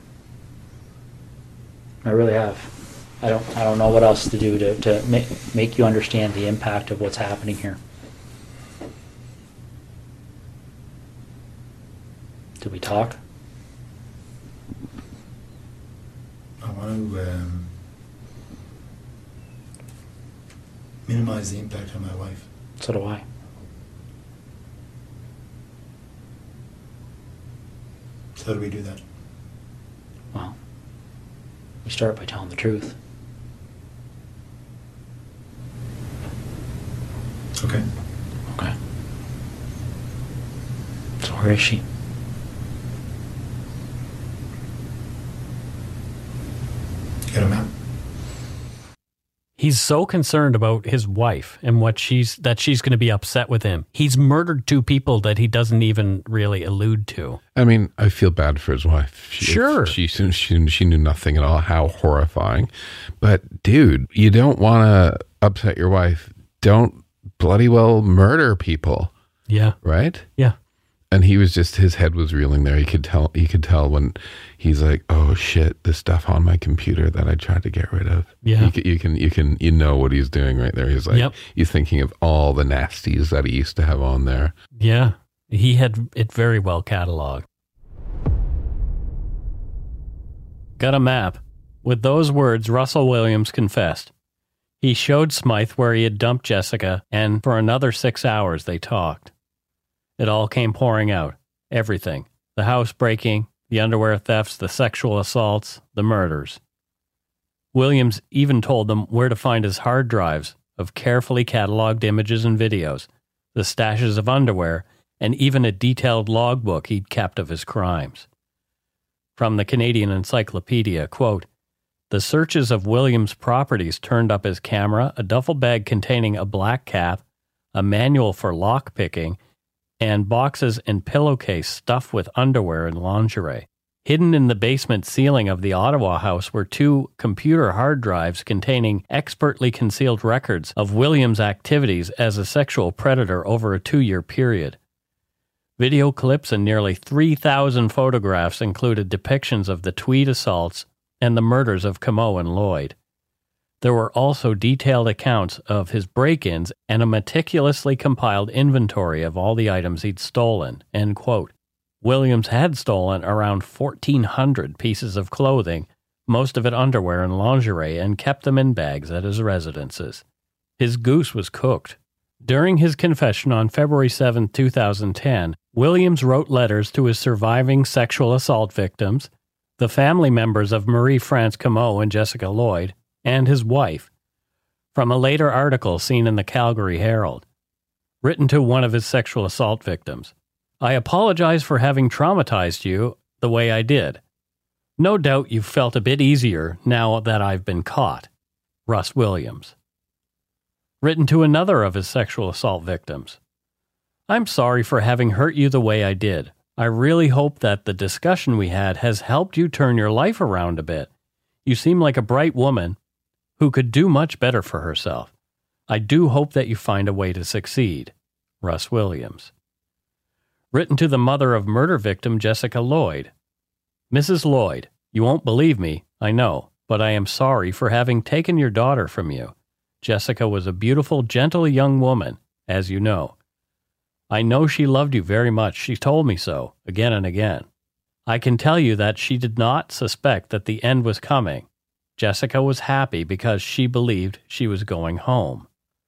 I really have. I don't I don't know what else to do to, to make, make you understand the impact of what's happening here. Did we talk? I want to um, minimize the impact on my wife. So do I. How do we do that? Well, we start by telling the truth. Okay. Okay. So where is she? Get a map. He's so concerned about his wife and what she's that she's going to be upset with him. He's murdered two people that he doesn't even really allude to. I mean, I feel bad for his wife. She, Sure. She, she, she, she knew nothing at all. How horrifying. But, dude, you don't want to upset your wife. Don't bloody well murder people, Yeah. right? Yeah. And he was just, his head was reeling there. He could tell, he could tell when he's like, oh shit, the stuff on my computer that I tried to get rid of. Yeah. You can, you can, you can, you know what he's doing right there. He's like, Yep. he's thinking of all the nasties that he used to have on there. Yeah. He had it very well cataloged. Got a map. With those words, Russell Williams confessed. He showed Smythe where he had dumped Jessica, and for another six hours they talked. It all came pouring out. Everything. The house breaking, the underwear thefts, the sexual assaults, the murders. Williams even told them where to find his hard drives of carefully cataloged images and videos, the stashes of underwear, and even a detailed logbook he'd kept of his crimes. From the Canadian Encyclopedia, quote, the searches of Williams' properties turned up his camera, a duffel bag containing a black cap, a manual for lockpicking, and boxes and pillowcase stuffed with underwear and lingerie. Hidden in the basement ceiling of the Ottawa house were two computer hard drives containing expertly concealed records of Williams' activities as a sexual predator over a two-year period. Video clips and nearly three thousand photographs included depictions of the Tweed assaults and the murders of Comeau and Lloyd. There were also detailed accounts of his break-ins and a meticulously compiled inventory of all the items he'd stolen, end quote. Williams had stolen around fourteen hundred pieces of clothing, most of it underwear and lingerie, and kept them in bags at his residences. His goose was cooked. During his confession on February seventh, two thousand ten, Williams wrote letters to his surviving sexual assault victims, the family members of Marie-France Comeau and Jessica Lloyd, and his wife, from a later article seen in the Calgary Herald. Written to one of his sexual assault victims. I apologize for having traumatized you the way I did. No doubt you've felt a bit easier now that I've been caught. Russ Williams. Written to another of his sexual assault victims. I'm sorry for having hurt you the way I did. I really hope that the discussion we had has helped you turn your life around a bit. You seem like a bright woman who could do much better for herself. I do hope that you find a way to succeed. Russ Williams. Written to the mother of murder victim Jessica Lloyd. Missus Lloyd, you won't believe me, I know, but I am sorry for having taken your daughter from you. Jessica was a beautiful, gentle young woman, as you know. I know she loved you very much. She told me so, again and again. I can tell you that she did not suspect that the end was coming. Jessica was happy because she believed she was going home.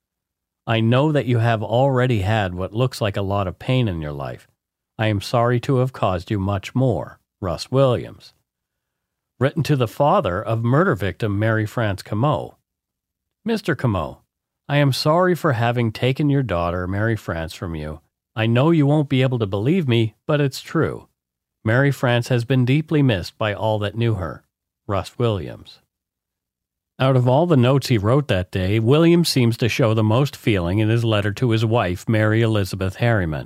I know that you have already had what looks like a lot of pain in your life. I am sorry to have caused you much more. Russ Williams. Written to the father of murder victim Marie-France Comeau. Mister Comeau, I am sorry for having taken your daughter, Marie-France, from you. I know you won't be able to believe me, but it's true. Marie-France has been deeply missed by all that knew her. Russ Williams. Out of all the notes he wrote that day, Williams seems to show the most feeling in his letter to his wife, Mary Elizabeth Harriman.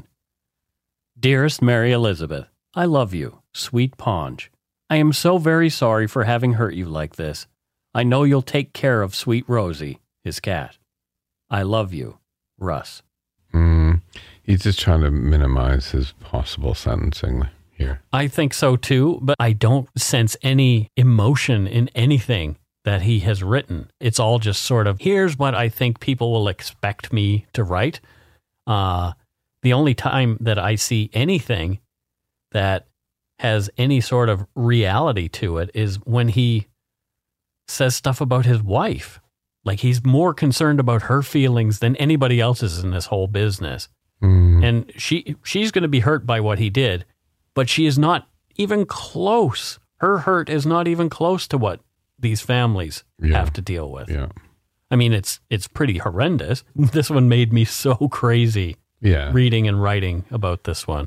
Dearest Mary Elizabeth, I love you, sweet Ponge. I am so very sorry for having hurt you like this. I know you'll take care of sweet Rosie, his cat. I love you, Russ. Mm, he's just trying to minimize his possible sentencing here. I think so too, but I don't sense any emotion in anything that he has written. It's all just sort of, here's what I think people will expect me to write. Uh, the only time that I see anything that has any sort of reality to it is when he says stuff about his wife. Like he's more concerned about her feelings than anybody else's in this whole business. Mm. And she she's going to be hurt by what he did, but she is not even close. Her hurt is not even close to what these families Yeah. have to deal with. Yeah. I mean, it's it's pretty horrendous. This one made me so crazy Yeah. reading and writing about this one.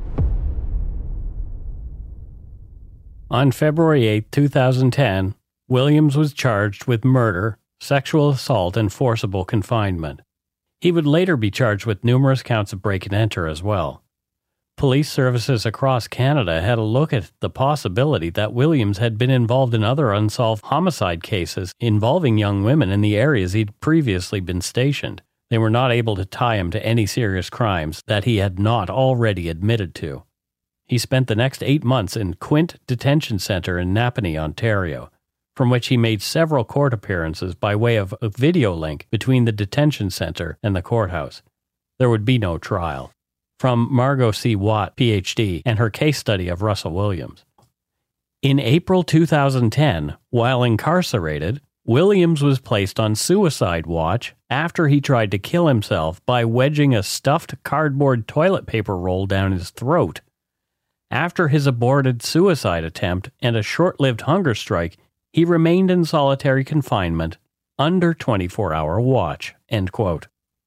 On February eighth, twenty ten, Williams was charged with murder, sexual assault, and forcible confinement. He would later be charged with numerous counts of break and enter as well. Police services across Canada had a look at the possibility that Williams had been involved in other unsolved homicide cases involving young women in the areas he'd previously been stationed. They were not able to tie him to any serious crimes that he had not already admitted to. He spent the next eight months in Quint Detention Centre in Napanee, Ontario, from which he made several court appearances by way of a video link between the detention centre and the courthouse. There would be no trial. From Margot C. Watt, P H D, and her case study of Russell Williams. In April two thousand ten, while incarcerated, Williams was placed on suicide watch after he tried to kill himself by wedging a stuffed cardboard toilet paper roll down his throat. After his aborted suicide attempt and a short-lived hunger strike, he remained in solitary confinement under twenty-four hour watch. End quote.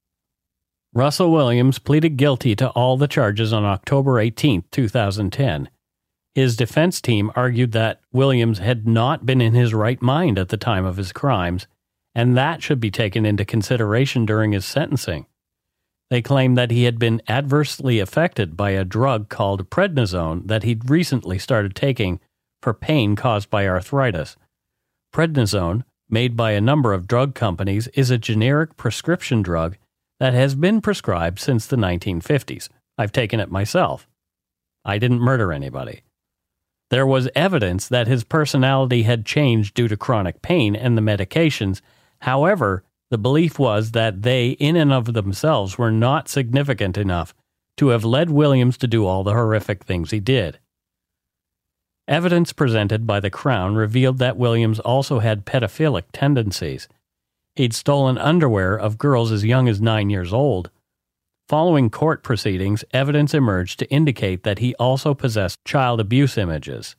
Russell Williams pleaded guilty to all the charges on October eighteenth, twenty ten. His defense team argued that Williams had not been in his right mind at the time of his crimes, and that should be taken into consideration during his sentencing. They claimed that he had been adversely affected by a drug called prednisone that he'd recently started taking for pain caused by arthritis. Prednisone, made by a number of drug companies, is a generic prescription drug that has been prescribed since the nineteen fifties. I've taken it myself. I didn't murder anybody. There was evidence that his personality had changed due to chronic pain and the medications. However, the belief was that they, in and of themselves, were not significant enough to have led Williams to do all the horrific things he did. Evidence presented by the Crown revealed that Williams also had pedophilic tendencies. He'd stolen underwear of girls as young as nine years old. Following court proceedings, evidence emerged to indicate that he also possessed child abuse images.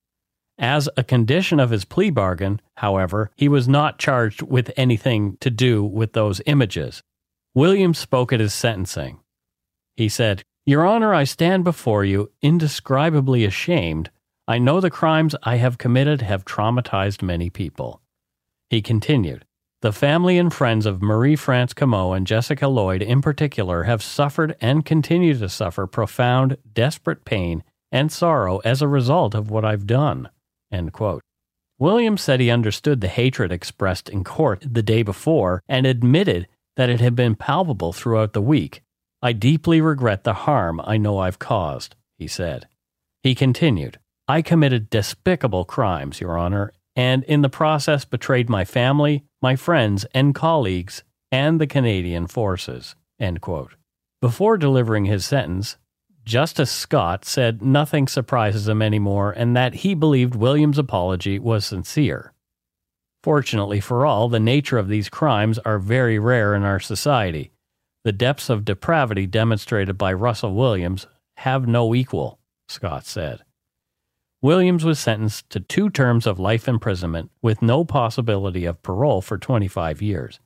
As a condition of his plea bargain, however, he was not charged with anything to do with those images. Williams spoke at his sentencing. He said, "Your Honor, I stand before you indescribably ashamed. I know the crimes I have committed have traumatized many people." He continued, "The family and friends of Marie France Comeau and Jessica Lloyd in particular have suffered and continue to suffer profound, desperate pain and sorrow as a result of what I've done." End quote. Williams said he understood the hatred expressed in court the day before and admitted that it had been palpable throughout the week. "I deeply regret the harm I know I've caused," he said. He continued, "I committed despicable crimes, Your Honor, and in the process betrayed my family, my friends and colleagues, and the Canadian forces." End quote. Before delivering his sentence, Justice Scott said nothing surprises him anymore and that he believed Williams' apology was sincere. Fortunately for all, the nature of these crimes are very rare in our society. The depths of depravity demonstrated by Russell Williams have no equal, Scott said. Williams was sentenced to two terms of life imprisonment with no possibility of parole for twenty-five years.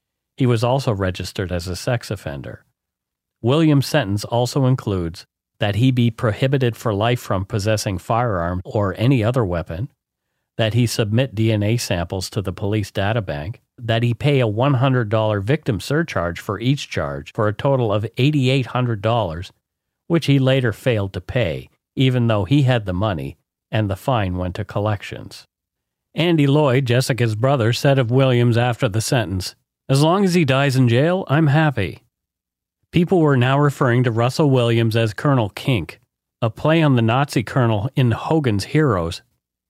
He was also registered as a sex offender. Williams' sentence also includes that he be prohibited for life from possessing firearm or any other weapon, that he submit D N A samples to the police databank, that he pay a one hundred dollars victim surcharge for each charge for a total of eight thousand eight hundred dollars, which he later failed to pay, even though he had the money, and the fine went to collections. Andy Lloyd, Jessica's brother, said of Williams after the sentence, "As long as he dies in jail, I'm happy." People were now referring to Russell Williams as Colonel Kink, a play on the Nazi colonel in Hogan's Heroes.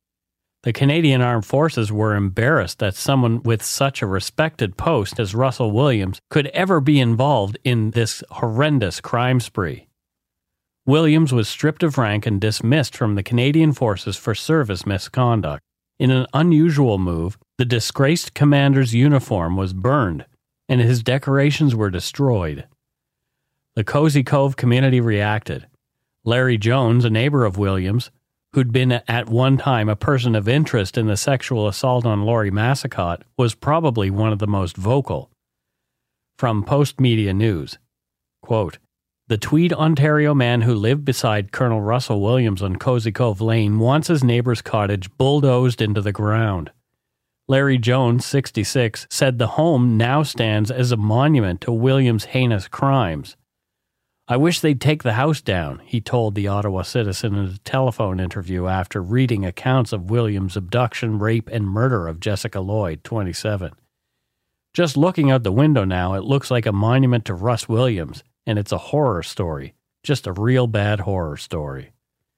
The Canadian Armed Forces were embarrassed that someone with such a respected post as Russell Williams could ever be involved in this horrendous crime spree. Williams was stripped of rank and dismissed from the Canadian Forces for service misconduct. In an unusual move, the disgraced commander's uniform was burned, and his decorations were destroyed. The Cozy Cove community reacted. Larry Jones, a neighbor of Williams, who'd been at one time a person of interest in the sexual assault on Laurie Massicott, was probably one of the most vocal. From Post Media News, quote, "The Tweed, Ontario man who lived beside Colonel Russell Williams on Cozy Cove Lane wants his neighbor's cottage bulldozed into the ground. Larry Jones, sixty-six, said the home now stands as a monument to Williams' heinous crimes. I wish they'd take the house down," he told the Ottawa Citizen in a telephone interview after reading accounts of Williams' abduction, rape, and murder of Jessica Lloyd, twenty-seven. "Just looking out the window now, it looks like a monument to Russ Williams, and it's a horror story. Just a real bad horror story."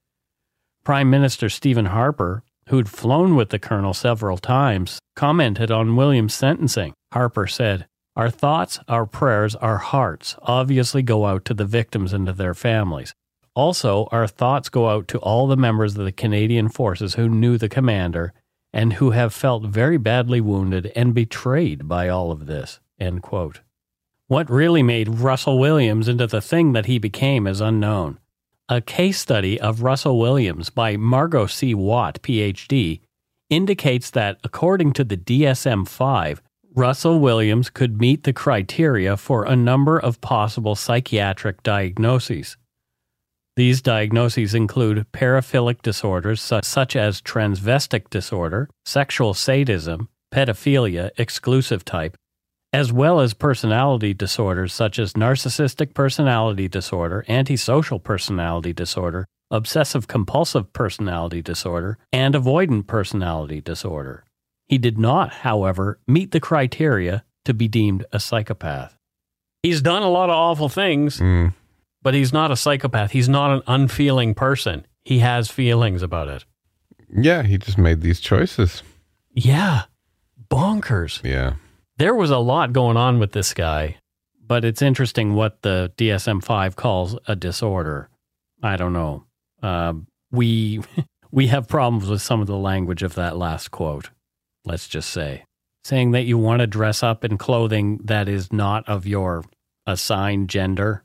Prime Minister Stephen Harper, who'd flown with the colonel several times, commented on Williams' sentencing. Harper said, "Our thoughts, our prayers, our hearts obviously go out to the victims and to their families. Also, our thoughts go out to all the members of the Canadian Forces who knew the commander and who have felt very badly wounded and betrayed by all of this." End quote. What really made Russell Williams into the thing that he became is unknown. A case study of Russell Williams by Margot C. Watt, P H D, indicates that, according to the D S M five, Russell Williams could meet the criteria for a number of possible psychiatric diagnoses. These diagnoses include paraphilic disorders such as transvestic disorder, sexual sadism, pedophilia, exclusive type, as well as personality disorders such as narcissistic personality disorder, antisocial personality disorder, obsessive-compulsive personality disorder, and avoidant personality disorder. He did not, however, meet the criteria to be deemed a psychopath. He's done a lot of awful things, Mm. but he's not a psychopath. He's not an unfeeling person. He has feelings about it. Yeah, he just made these choices. Yeah, bonkers. Yeah. There was a lot going on with this guy, but it's interesting what the D S M five calls a disorder. I don't know. Uh, we we have problems with some of the language of that last quote, let's just say. Saying that you want to dress up in clothing that is not of your assigned gender,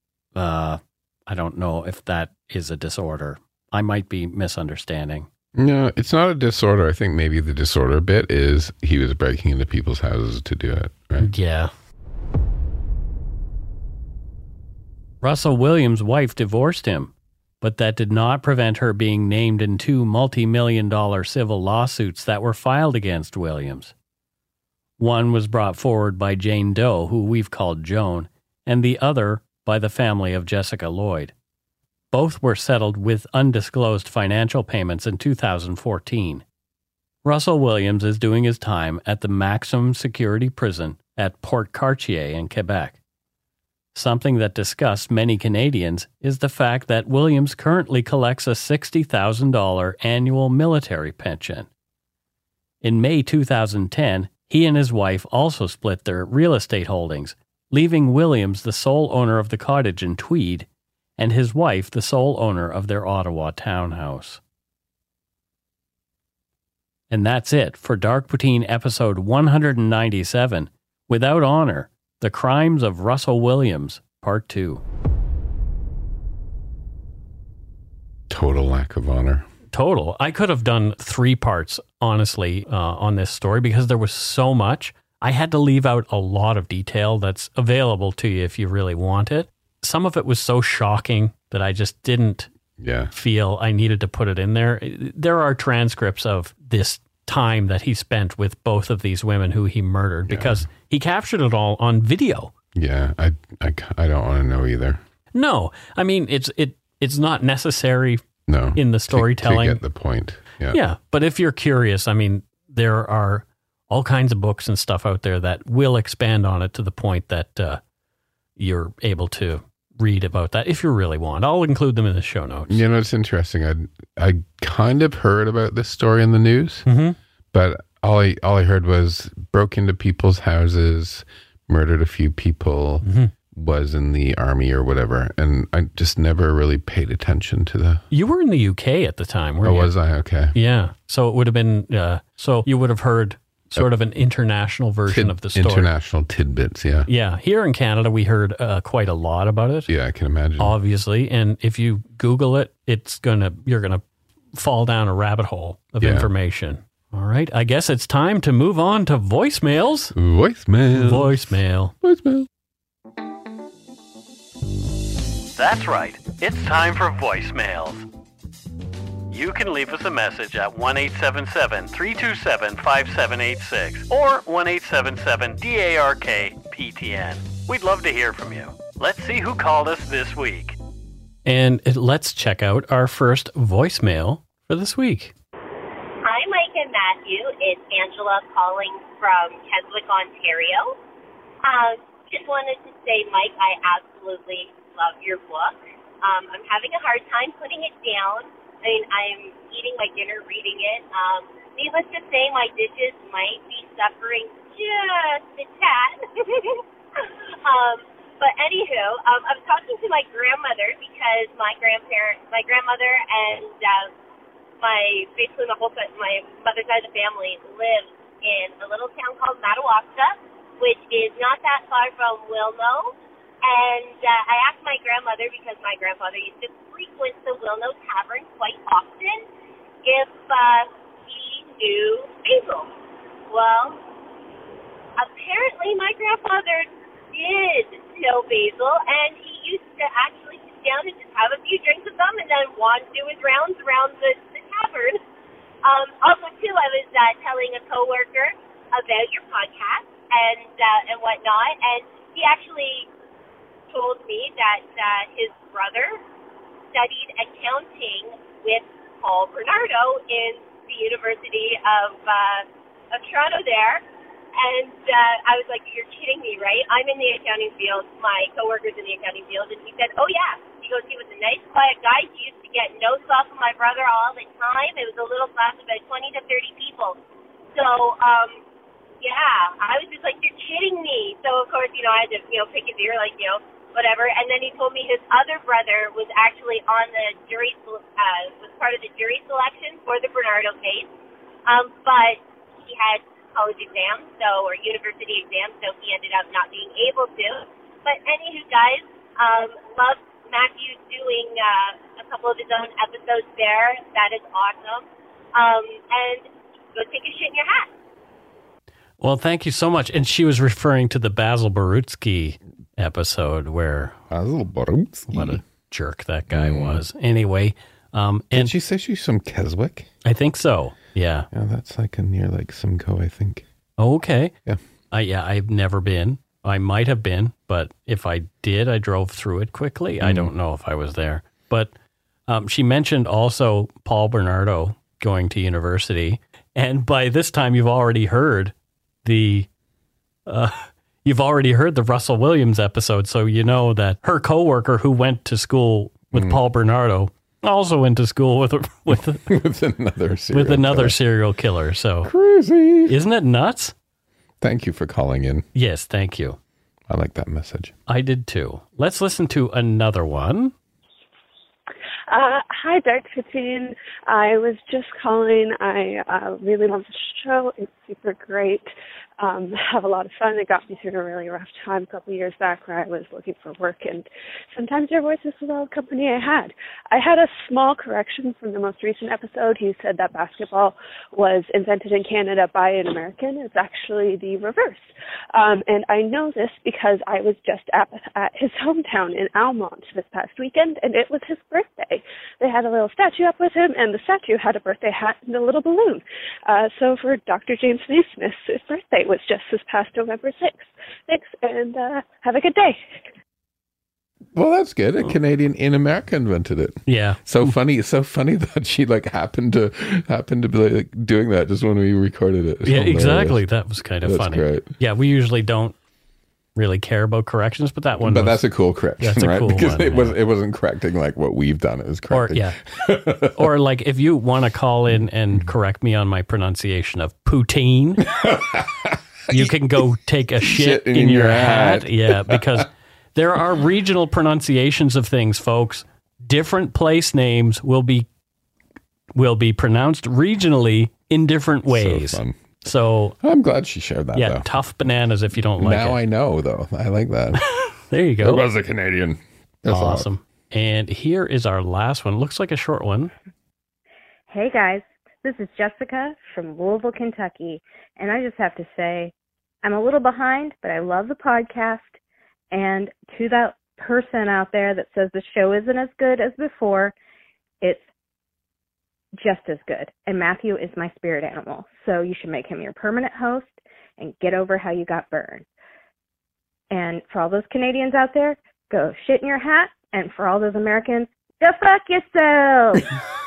uh, I don't know if that is a disorder. I might be misunderstanding. No, it's not a disorder. I think maybe the disorder bit is he was breaking into people's houses to do it, right? Yeah. Russell Williams' wife divorced him, but that did not prevent her being named in two multi-million dollar civil lawsuits that were filed against Williams. One was brought forward by Jane Doe, who we've called Joan, and the other by the family of Jessica Lloyd. Both were settled with undisclosed financial payments in two thousand fourteen. Russell Williams is doing his time at the maximum security prison at Port Cartier in Quebec. Something that disgusts many Canadians is the fact that Williams currently collects a sixty thousand dollars annual military pension. In May two thousand ten, he and his wife also split their real estate holdings, leaving Williams the sole owner of the cottage in Tweed, and his wife the sole owner of their Ottawa townhouse. And that's it for Dark Poutine episode one ninety-seven, Without Honor, The Crimes of Russell Williams, Part two. Total lack of honor. Total. I could have done three parts, honestly, uh, on this story because there was so much. I had to leave out a lot of detail that's available to you if you really want it. Some of it was so shocking that I just didn't Yeah. feel I needed to put it in there. There are transcripts of this time that he spent with both of these women who he murdered because Yeah. he captured it all on video. Yeah. I, I, I don't want to know either. No, I mean, it's it it's not necessary No. in the To- storytelling. To, get the point. Yeah. Yeah, but if you're curious, I mean, there are all kinds of books and stuff out there that will expand on it to the point that uh, you're able to read about that if you really want. I'll include them in the show notes. You know, it's interesting. I I kind of heard about this story in the news, Mm-hmm. but all I all I heard was broke into people's houses, murdered a few people, Mm-hmm. was in the army or whatever, and I just never really paid attention to the. You were in the U K at the time, weren't Oh, you? was I? Okay. Yeah. So it would have been, uh, so you would have heard sort of an international version Tid- of the story. International tidbits. Yeah. Yeah. Here in Canada, we heard uh, quite a lot about it, Yeah, I can imagine. obviously. And if you Google it, it's going to, you're going to fall down a rabbit hole of Yeah. information. All right. I guess it's time to move on to voicemails. Voicemail. Voicemail. Voicemail. That's right. It's time for voicemails. You can leave us a message at one eight seven seven, three two seven, five seven eight six or one eight seven seven, D A R K, P T N. We'd love to hear from you. Let's see who called us this week. And it, let's check out our first voicemail for this week. Hi, Mike and Matthew. It's Angela calling from Keswick, Ontario. Um, just wanted to say, Mike, I absolutely love your book. Um, I'm having a hard time putting it down. I mean, I'm eating my dinner reading it. Um, needless to say, my dishes might be suffering just a tad. um, but anywho, um, I was talking to my grandmother because my grandparent, my grandmother and uh, my, basically my whole, my mother's side of the family lives in a little town called Madawaska, which is not that far from Wilno. And uh, I asked my grandmother, because my grandfather used to frequent the Wilno Tavern quite often, if uh, he knew Basil. Well, apparently my grandfather did know Basil, and he used to actually sit down and just have a few drinks with them and then wander do his rounds around the, the tavern. Um, also, too, I was uh, telling a coworker about your podcast and uh, and whatnot, and he actually told me that uh, his brother studied accounting with Paul Bernardo in the University of uh, of Toronto there. And uh, I was like, you're kidding me, right? I'm in the accounting field. My coworker's in the accounting field. And he said, oh, yeah. He goes, he was a nice, quiet guy. He used to get notes off of my brother all the time. It was a little class of about twenty to thirty people. So, um, yeah, I was just like, you're kidding me. So, of course, you know, I had to, you know, pick his ear, like, you know, whatever. And then he told me his other brother was actually on the jury, uh, was part of the jury selection for the Bernardo case. Um, but he had college exams, so, or university exams, so he ended up not being able to. But anywho, guys, um, love Matthew doing uh, a couple of his own episodes there. That is awesome. Um, and go take a shit in your hat. Well, thank you so much. And she was referring to the Basil Barutsky episode where... Basil Barutsky. What a jerk that guy mm. was. Anyway. Um, and Did she say she's from Keswick? I think so. Yeah. Yeah, that's like a near like Simcoe, I think. Okay. Yeah. I, yeah, I've never been. I might have been, but if I did, I drove through it quickly. Mm. I don't know if I was there. But um, she mentioned also Paul Bernardo going to university. And by this time, you've already heard the... Uh, you've already heard the Russell Williams episode, so you know that her coworker who went to school with mm. Paul Bernardo also went to school with with with another serial with another killer. serial killer. So crazy, isn't it nuts? Thank you for calling in. Yes, thank you. I like that message. I did too. Let's listen to another one. Uh, hi, Dark fifteen. I was just calling. I uh, really love the show. It's super great. Um, have a lot of fun. It got me through a really rough time a couple of years back where I was looking for work, and sometimes your voice is the little company I had. I had a small correction from the most recent episode. He said that basketball was invented in Canada by an American. It's actually the reverse. Um, and I know this because I was just at, at his hometown in Almont this past weekend, and it was his birthday. They had a little statue up with him, and the statue had a birthday hat and a little balloon. Uh, so for Doctor James Naismith's birthday was just this past November sixth. Thanks, and uh, have a good day. Well, that's good. A Canadian in America invented it. Yeah. So funny. So funny that she like happened to happened to be like doing that just when we recorded it. It's yeah, hilarious. Exactly. That was kind of that's funny. Great. Yeah, we usually don't really care about corrections, but that one. But was, that's a cool correction, that's a right? Cool because one, it yeah. was it wasn't correcting like what we've done. It was correcting. Or yeah. Or like if you want to call in and correct me on my pronunciation of poutine. You can go take a shit, shit in, in your, your hat. hat. Yeah, because there are regional pronunciations of things, folks. Different place names will be will be pronounced regionally in different ways. So fun. So I'm glad she shared that. Yeah, though. Tough bananas if you don't like now it. Now I know, though. I like that. There you go. There was a Canadian. That's awesome. And here is our last one. Looks like a short one. Hey guys, this is Jessica from Louisville, Kentucky, and I just have to say, I'm a little behind, but I love the podcast, and to that person out there that says the show isn't as good as before, it's just as good, and Matthew is my spirit animal, so you should make him your permanent host and get over how you got burned. And for all those Canadians out there, go shit in your hat, and for all those Americans, go fuck yourself.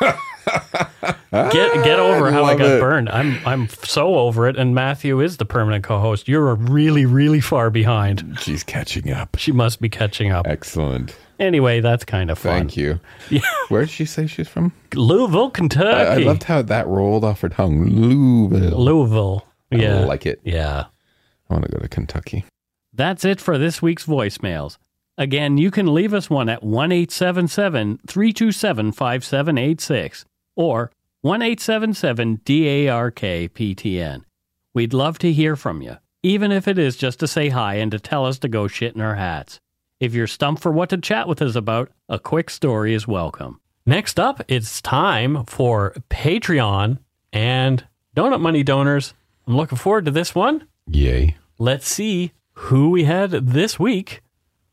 Get get over I how I love got it. burned. I'm I'm so over it, and Matthew is the permanent co-host. You're really really far behind. She's catching up. She must be catching up. Excellent. Anyway, that's kind of fun. Thank you. Yeah. Where did she say she's from? Louisville, Kentucky. I, I loved how that rolled off her tongue. Louisville. Louisville. Yeah. I like it. Yeah. I want to go to Kentucky. That's it for this week's voicemails. Again, you can leave us one at one eight seven seven, three two seven, five seven eight six or one eight seven seven D A R K P T N. We'd love to hear from you, even if it is just to say hi and to tell us to go shit in our hats. If you're stumped for what to chat with us about, a quick story is welcome. Next up, it's time for Patreon and Donut Money donors. I'm looking forward to this one. Yay. Let's see who we had this week.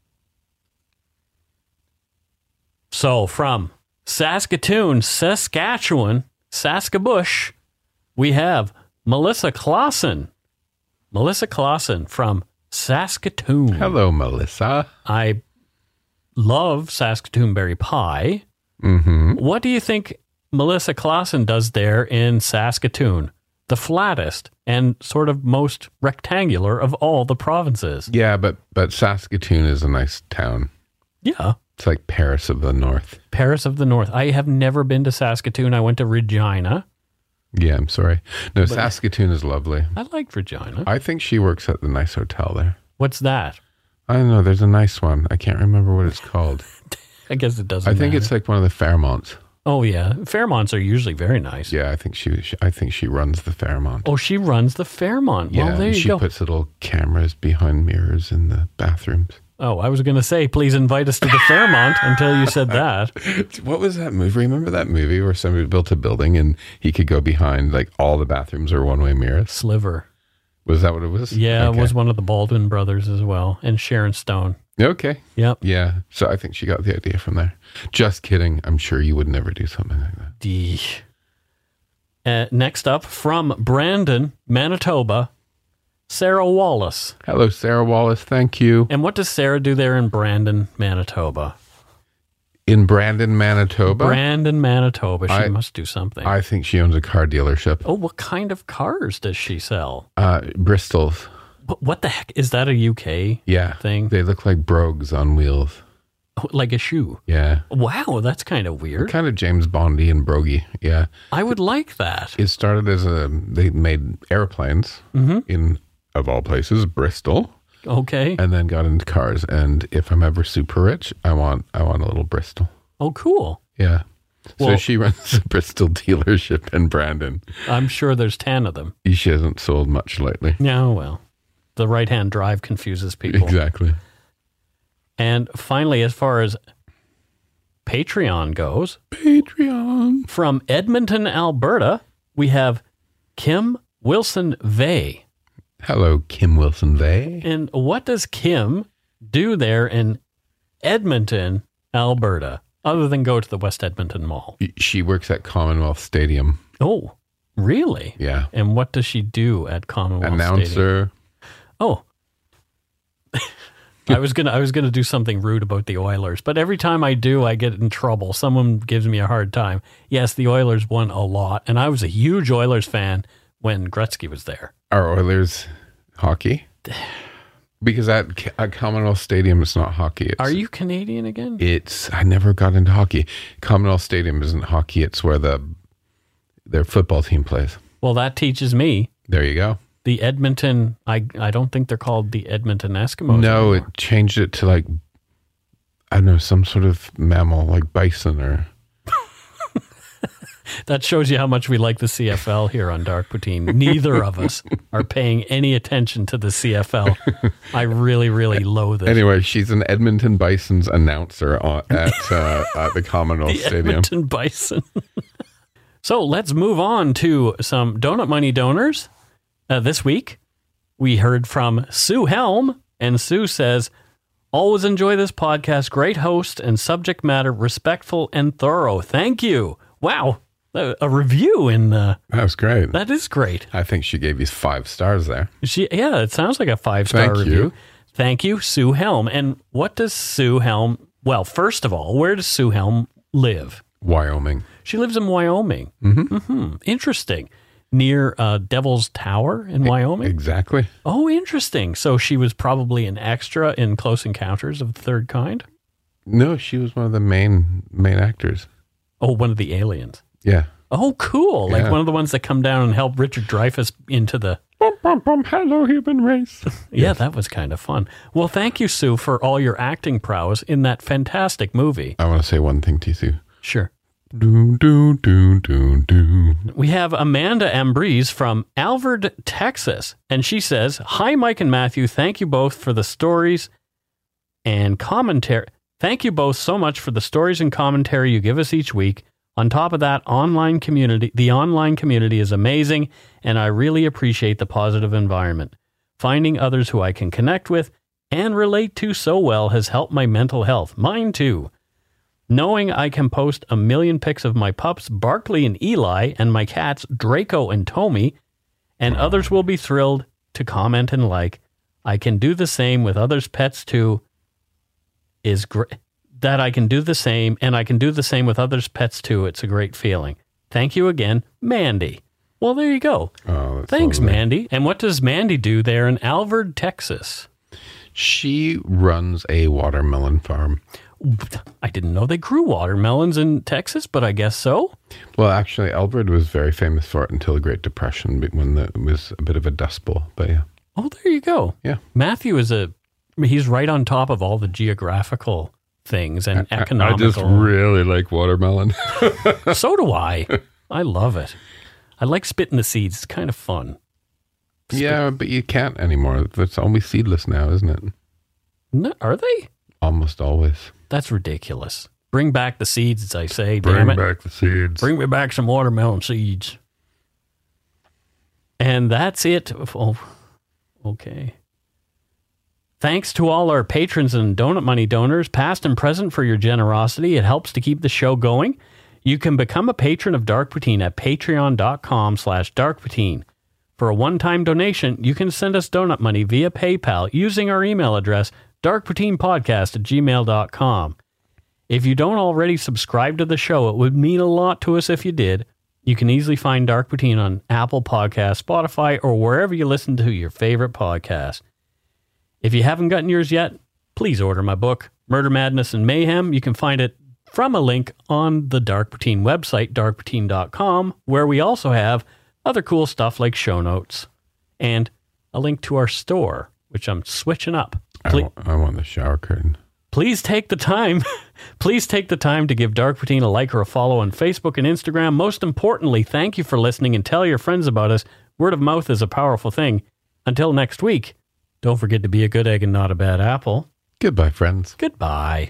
So from Saskatoon, Saskatchewan, Saskabush, we have Melissa Clausen. Melissa Clausen from Saskatoon. Hello, Melissa. I love Saskatoon berry pie. Mm-hmm. What do you think Melissa Clausen does there in Saskatoon? The flattest and sort of most rectangular of all the provinces. Yeah, but but Saskatoon is a nice town. Yeah. It's like Paris of the North. Paris of the North. I have never been to Saskatoon. I went to Regina. Yeah, I'm sorry. No, But- Saskatoon is lovely. I like Regina. I think she works at the nice hotel there. What's that? I don't know. There's a nice one. I can't remember what it's called. I guess it doesn't I think matter. it's like one of the Fairmonts. Oh, yeah. Fairmonts are usually very nice. Yeah, I think she. she I think she runs the Fairmont. Oh, she runs the Fairmont. Yeah, Well, there and you she go. puts little cameras behind mirrors in the bathrooms. Oh, I was going to say, please invite us to the Fairmont until you said that. What was that movie? Remember that movie where somebody built a building and he could go behind, like all the bathrooms are one-way mirrors? Sliver. Was that what it was? Yeah, Okay. it was one of the Baldwin brothers as well, and Sharon Stone. Okay. Yep. Yeah. So I think she got the idea from there. Just kidding. I'm sure you would never do something like that. D. Uh, next up, from Brandon, Manitoba, Sarah Wallace. Hello, Sarah Wallace. Thank you. And what does Sarah do there in Brandon, Manitoba? In Brandon, Manitoba? Brandon, Manitoba. She I- must do something. I think she owns a car dealership. oh, what kind of cars does she sell? Uh, Bristol's. What, what the heck? Is that a U K Yeah. thing? They look like brogues on wheels. Oh, like a shoe? Yeah. Wow, that's kind of weird. Kind of James Bondy and brogy. Yeah. I would like that. It started as a, they made airplanes Mm-hmm. in, of all places, Bristol, Okay. and then got into cars. And if I'm ever super rich, I want, I want a little Bristol. Oh, cool. Yeah. So Well- she runs a Bristol dealership in Brandon. I'm sure there's ten of them. She hasn't sold much lately. Yeah, well, the right-hand drive confuses people. Exactly. And finally, as far as Patreon goes, Patreon. from Edmonton, Alberta, we have Kim Wilson Vey. Hello, Kim Wilson Vey. And what does Kim do there in Edmonton, Alberta, other than go to the West Edmonton Mall? She works at Commonwealth Stadium. Oh, really? Yeah. And what does she do at Commonwealth Stadium? Announcer. Oh. I was gonna I was gonna do something rude about the Oilers, but every time I do, I get in trouble. Someone gives me a hard time. Yes, the Oilers won a lot, and I was a huge Oilers fan when Gretzky was there. Are Oilers hockey? Because at, at Commonwealth Stadium, it's not hockey. It's, Are you Canadian again? It's, I never got into hockey. Commonwealth Stadium isn't hockey. It's where the, their football team plays. Well, that teaches me. There you go. The Edmonton, I I don't think they're called the Edmonton Eskimos No, anymore. it changed it to like, I don't know, some sort of mammal like bison or... That shows you how much we like the C F L here on Dark Poutine. Neither of us are paying any attention to the C F L. I really, really loathe it. Anyway, she's an Edmonton Bison's announcer on, at, uh, at the Commonwealth The Stadium. Edmonton Bison. So let's move on to some Donut Money donors. Uh, this week, we heard from Sue Helm, and Sue says, always enjoy this podcast. Great host and subject matter, respectful and thorough. Thank you. Wow. A, a review in the... That was great. That is great. I think she gave you five stars there. She, yeah, it sounds like a five-star Thank review. you. Thank you, Sue Helm. And what does Sue Helm... Well, first of all, where does Sue Helm live? Wyoming. She lives in Wyoming. Mm-hmm. Mm-hmm. Interesting. Near uh, Devil's Tower in Wyoming? Exactly. Oh, interesting. So she was probably an extra in Close Encounters of the Third Kind? No, she was one of the main main actors. Oh, one of the aliens. Yeah. Oh, cool. Like Yeah. one of the ones that come down and help Richard Dreyfuss into the... Bum, bum, bum, hello, human race. Yeah, that was kind of fun. Well, thank you, Sue, for all your acting prowess in that fantastic movie. I want to say one thing to you, Sue. Sure. Do, do, do, do, do. We have Amanda Ambrose from Alvord, Texas, and she says, hi, Mike and Matthew. Thank you both for the stories and commentary. Thank you both so much for the stories and commentary you give us each week. On top of that, online community, the online community is amazing, and I really appreciate the positive environment. Finding others who I can connect with and relate to so well has helped my mental health. Mine too. Knowing I can post a million pics of my pups, Barkley and Eli, and my cats, Draco and Tommy, and others will be thrilled to comment and like. I can do the same with others' pets too, is great. That I can do the same, and I can do the same with others' pets too. It's a great feeling. Thank you again, Mandy. Well, there you go. Oh, that's Thanks, lovely. Mandy. And what does Mandy do there in Alvord, Texas? She runs a watermelon farm. I didn't know they grew watermelons in Texas, but I guess so. Well, actually, Alvord was very famous for it until the Great Depression, when the, it was a bit of a dust bowl. But yeah. Oh, there you go. Yeah. Matthew is a, he's right on top of all the geographical things and economical. I just really like watermelon. So do I. I love it. I like spitting the seeds. It's kind of fun. Spit. Yeah, but you can't anymore. It's always seedless now, isn't it? No, are they? Almost always. That's ridiculous. Bring back the seeds, as I say. Bring damn it. back the seeds. Bring me back some watermelon seeds. And that's it. Oh, okay. Thanks to all our patrons and Donut Money donors, past and present, for your generosity. It helps to keep the show going. You can become a patron of Dark Poutine at patreon.com slash darkpoutine. For a one-time donation, you can send us donut money via PayPal using our email address, darkpoutinepodcast at gmail dot com. If you don't already subscribe to the show, it would mean a lot to us if you did. You can easily find Dark Poutine on Apple Podcasts, Spotify, or wherever you listen to your favorite podcast. If you haven't gotten yours yet, please order my book, Murder, Madness, and Mayhem. You can find it from a link on the Dark Poutine website, dark poutine dot com, where we also have other cool stuff like show notes and a link to our store, which I'm switching up. I want, I want the shower curtain. Please take the time. Please take the time to give Dark Poutine a like or a follow on Facebook and Instagram. Most importantly, thank you for listening and tell your friends about us. Word of mouth is a powerful thing. Until next week, don't forget to be a good egg and not a bad apple. Goodbye, friends. Goodbye.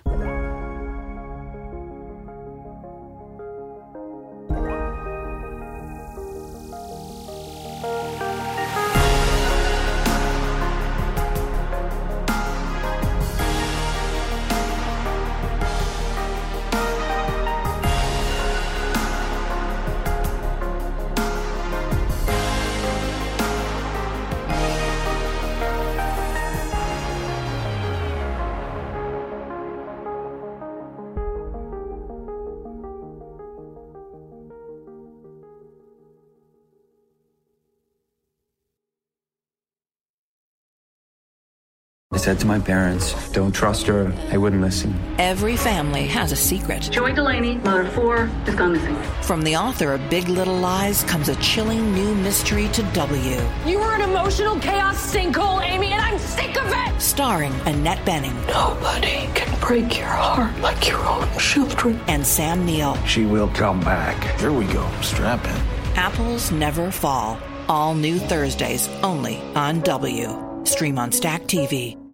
I said to my parents, don't trust her. They wouldn't listen. Every family has a secret. Joy Delaney, mother of four, has gone missing. From the author of Big Little Lies comes a chilling new mystery to W. You are an emotional chaos sinkhole, Amy, and I'm sick of it! Starring Annette Bening. Nobody can break your heart like your own children. And Sam Neill. She will come back. Here we go. Strap in. Apples Never Fall. All new Thursdays, only on W. Stream on Stack T V.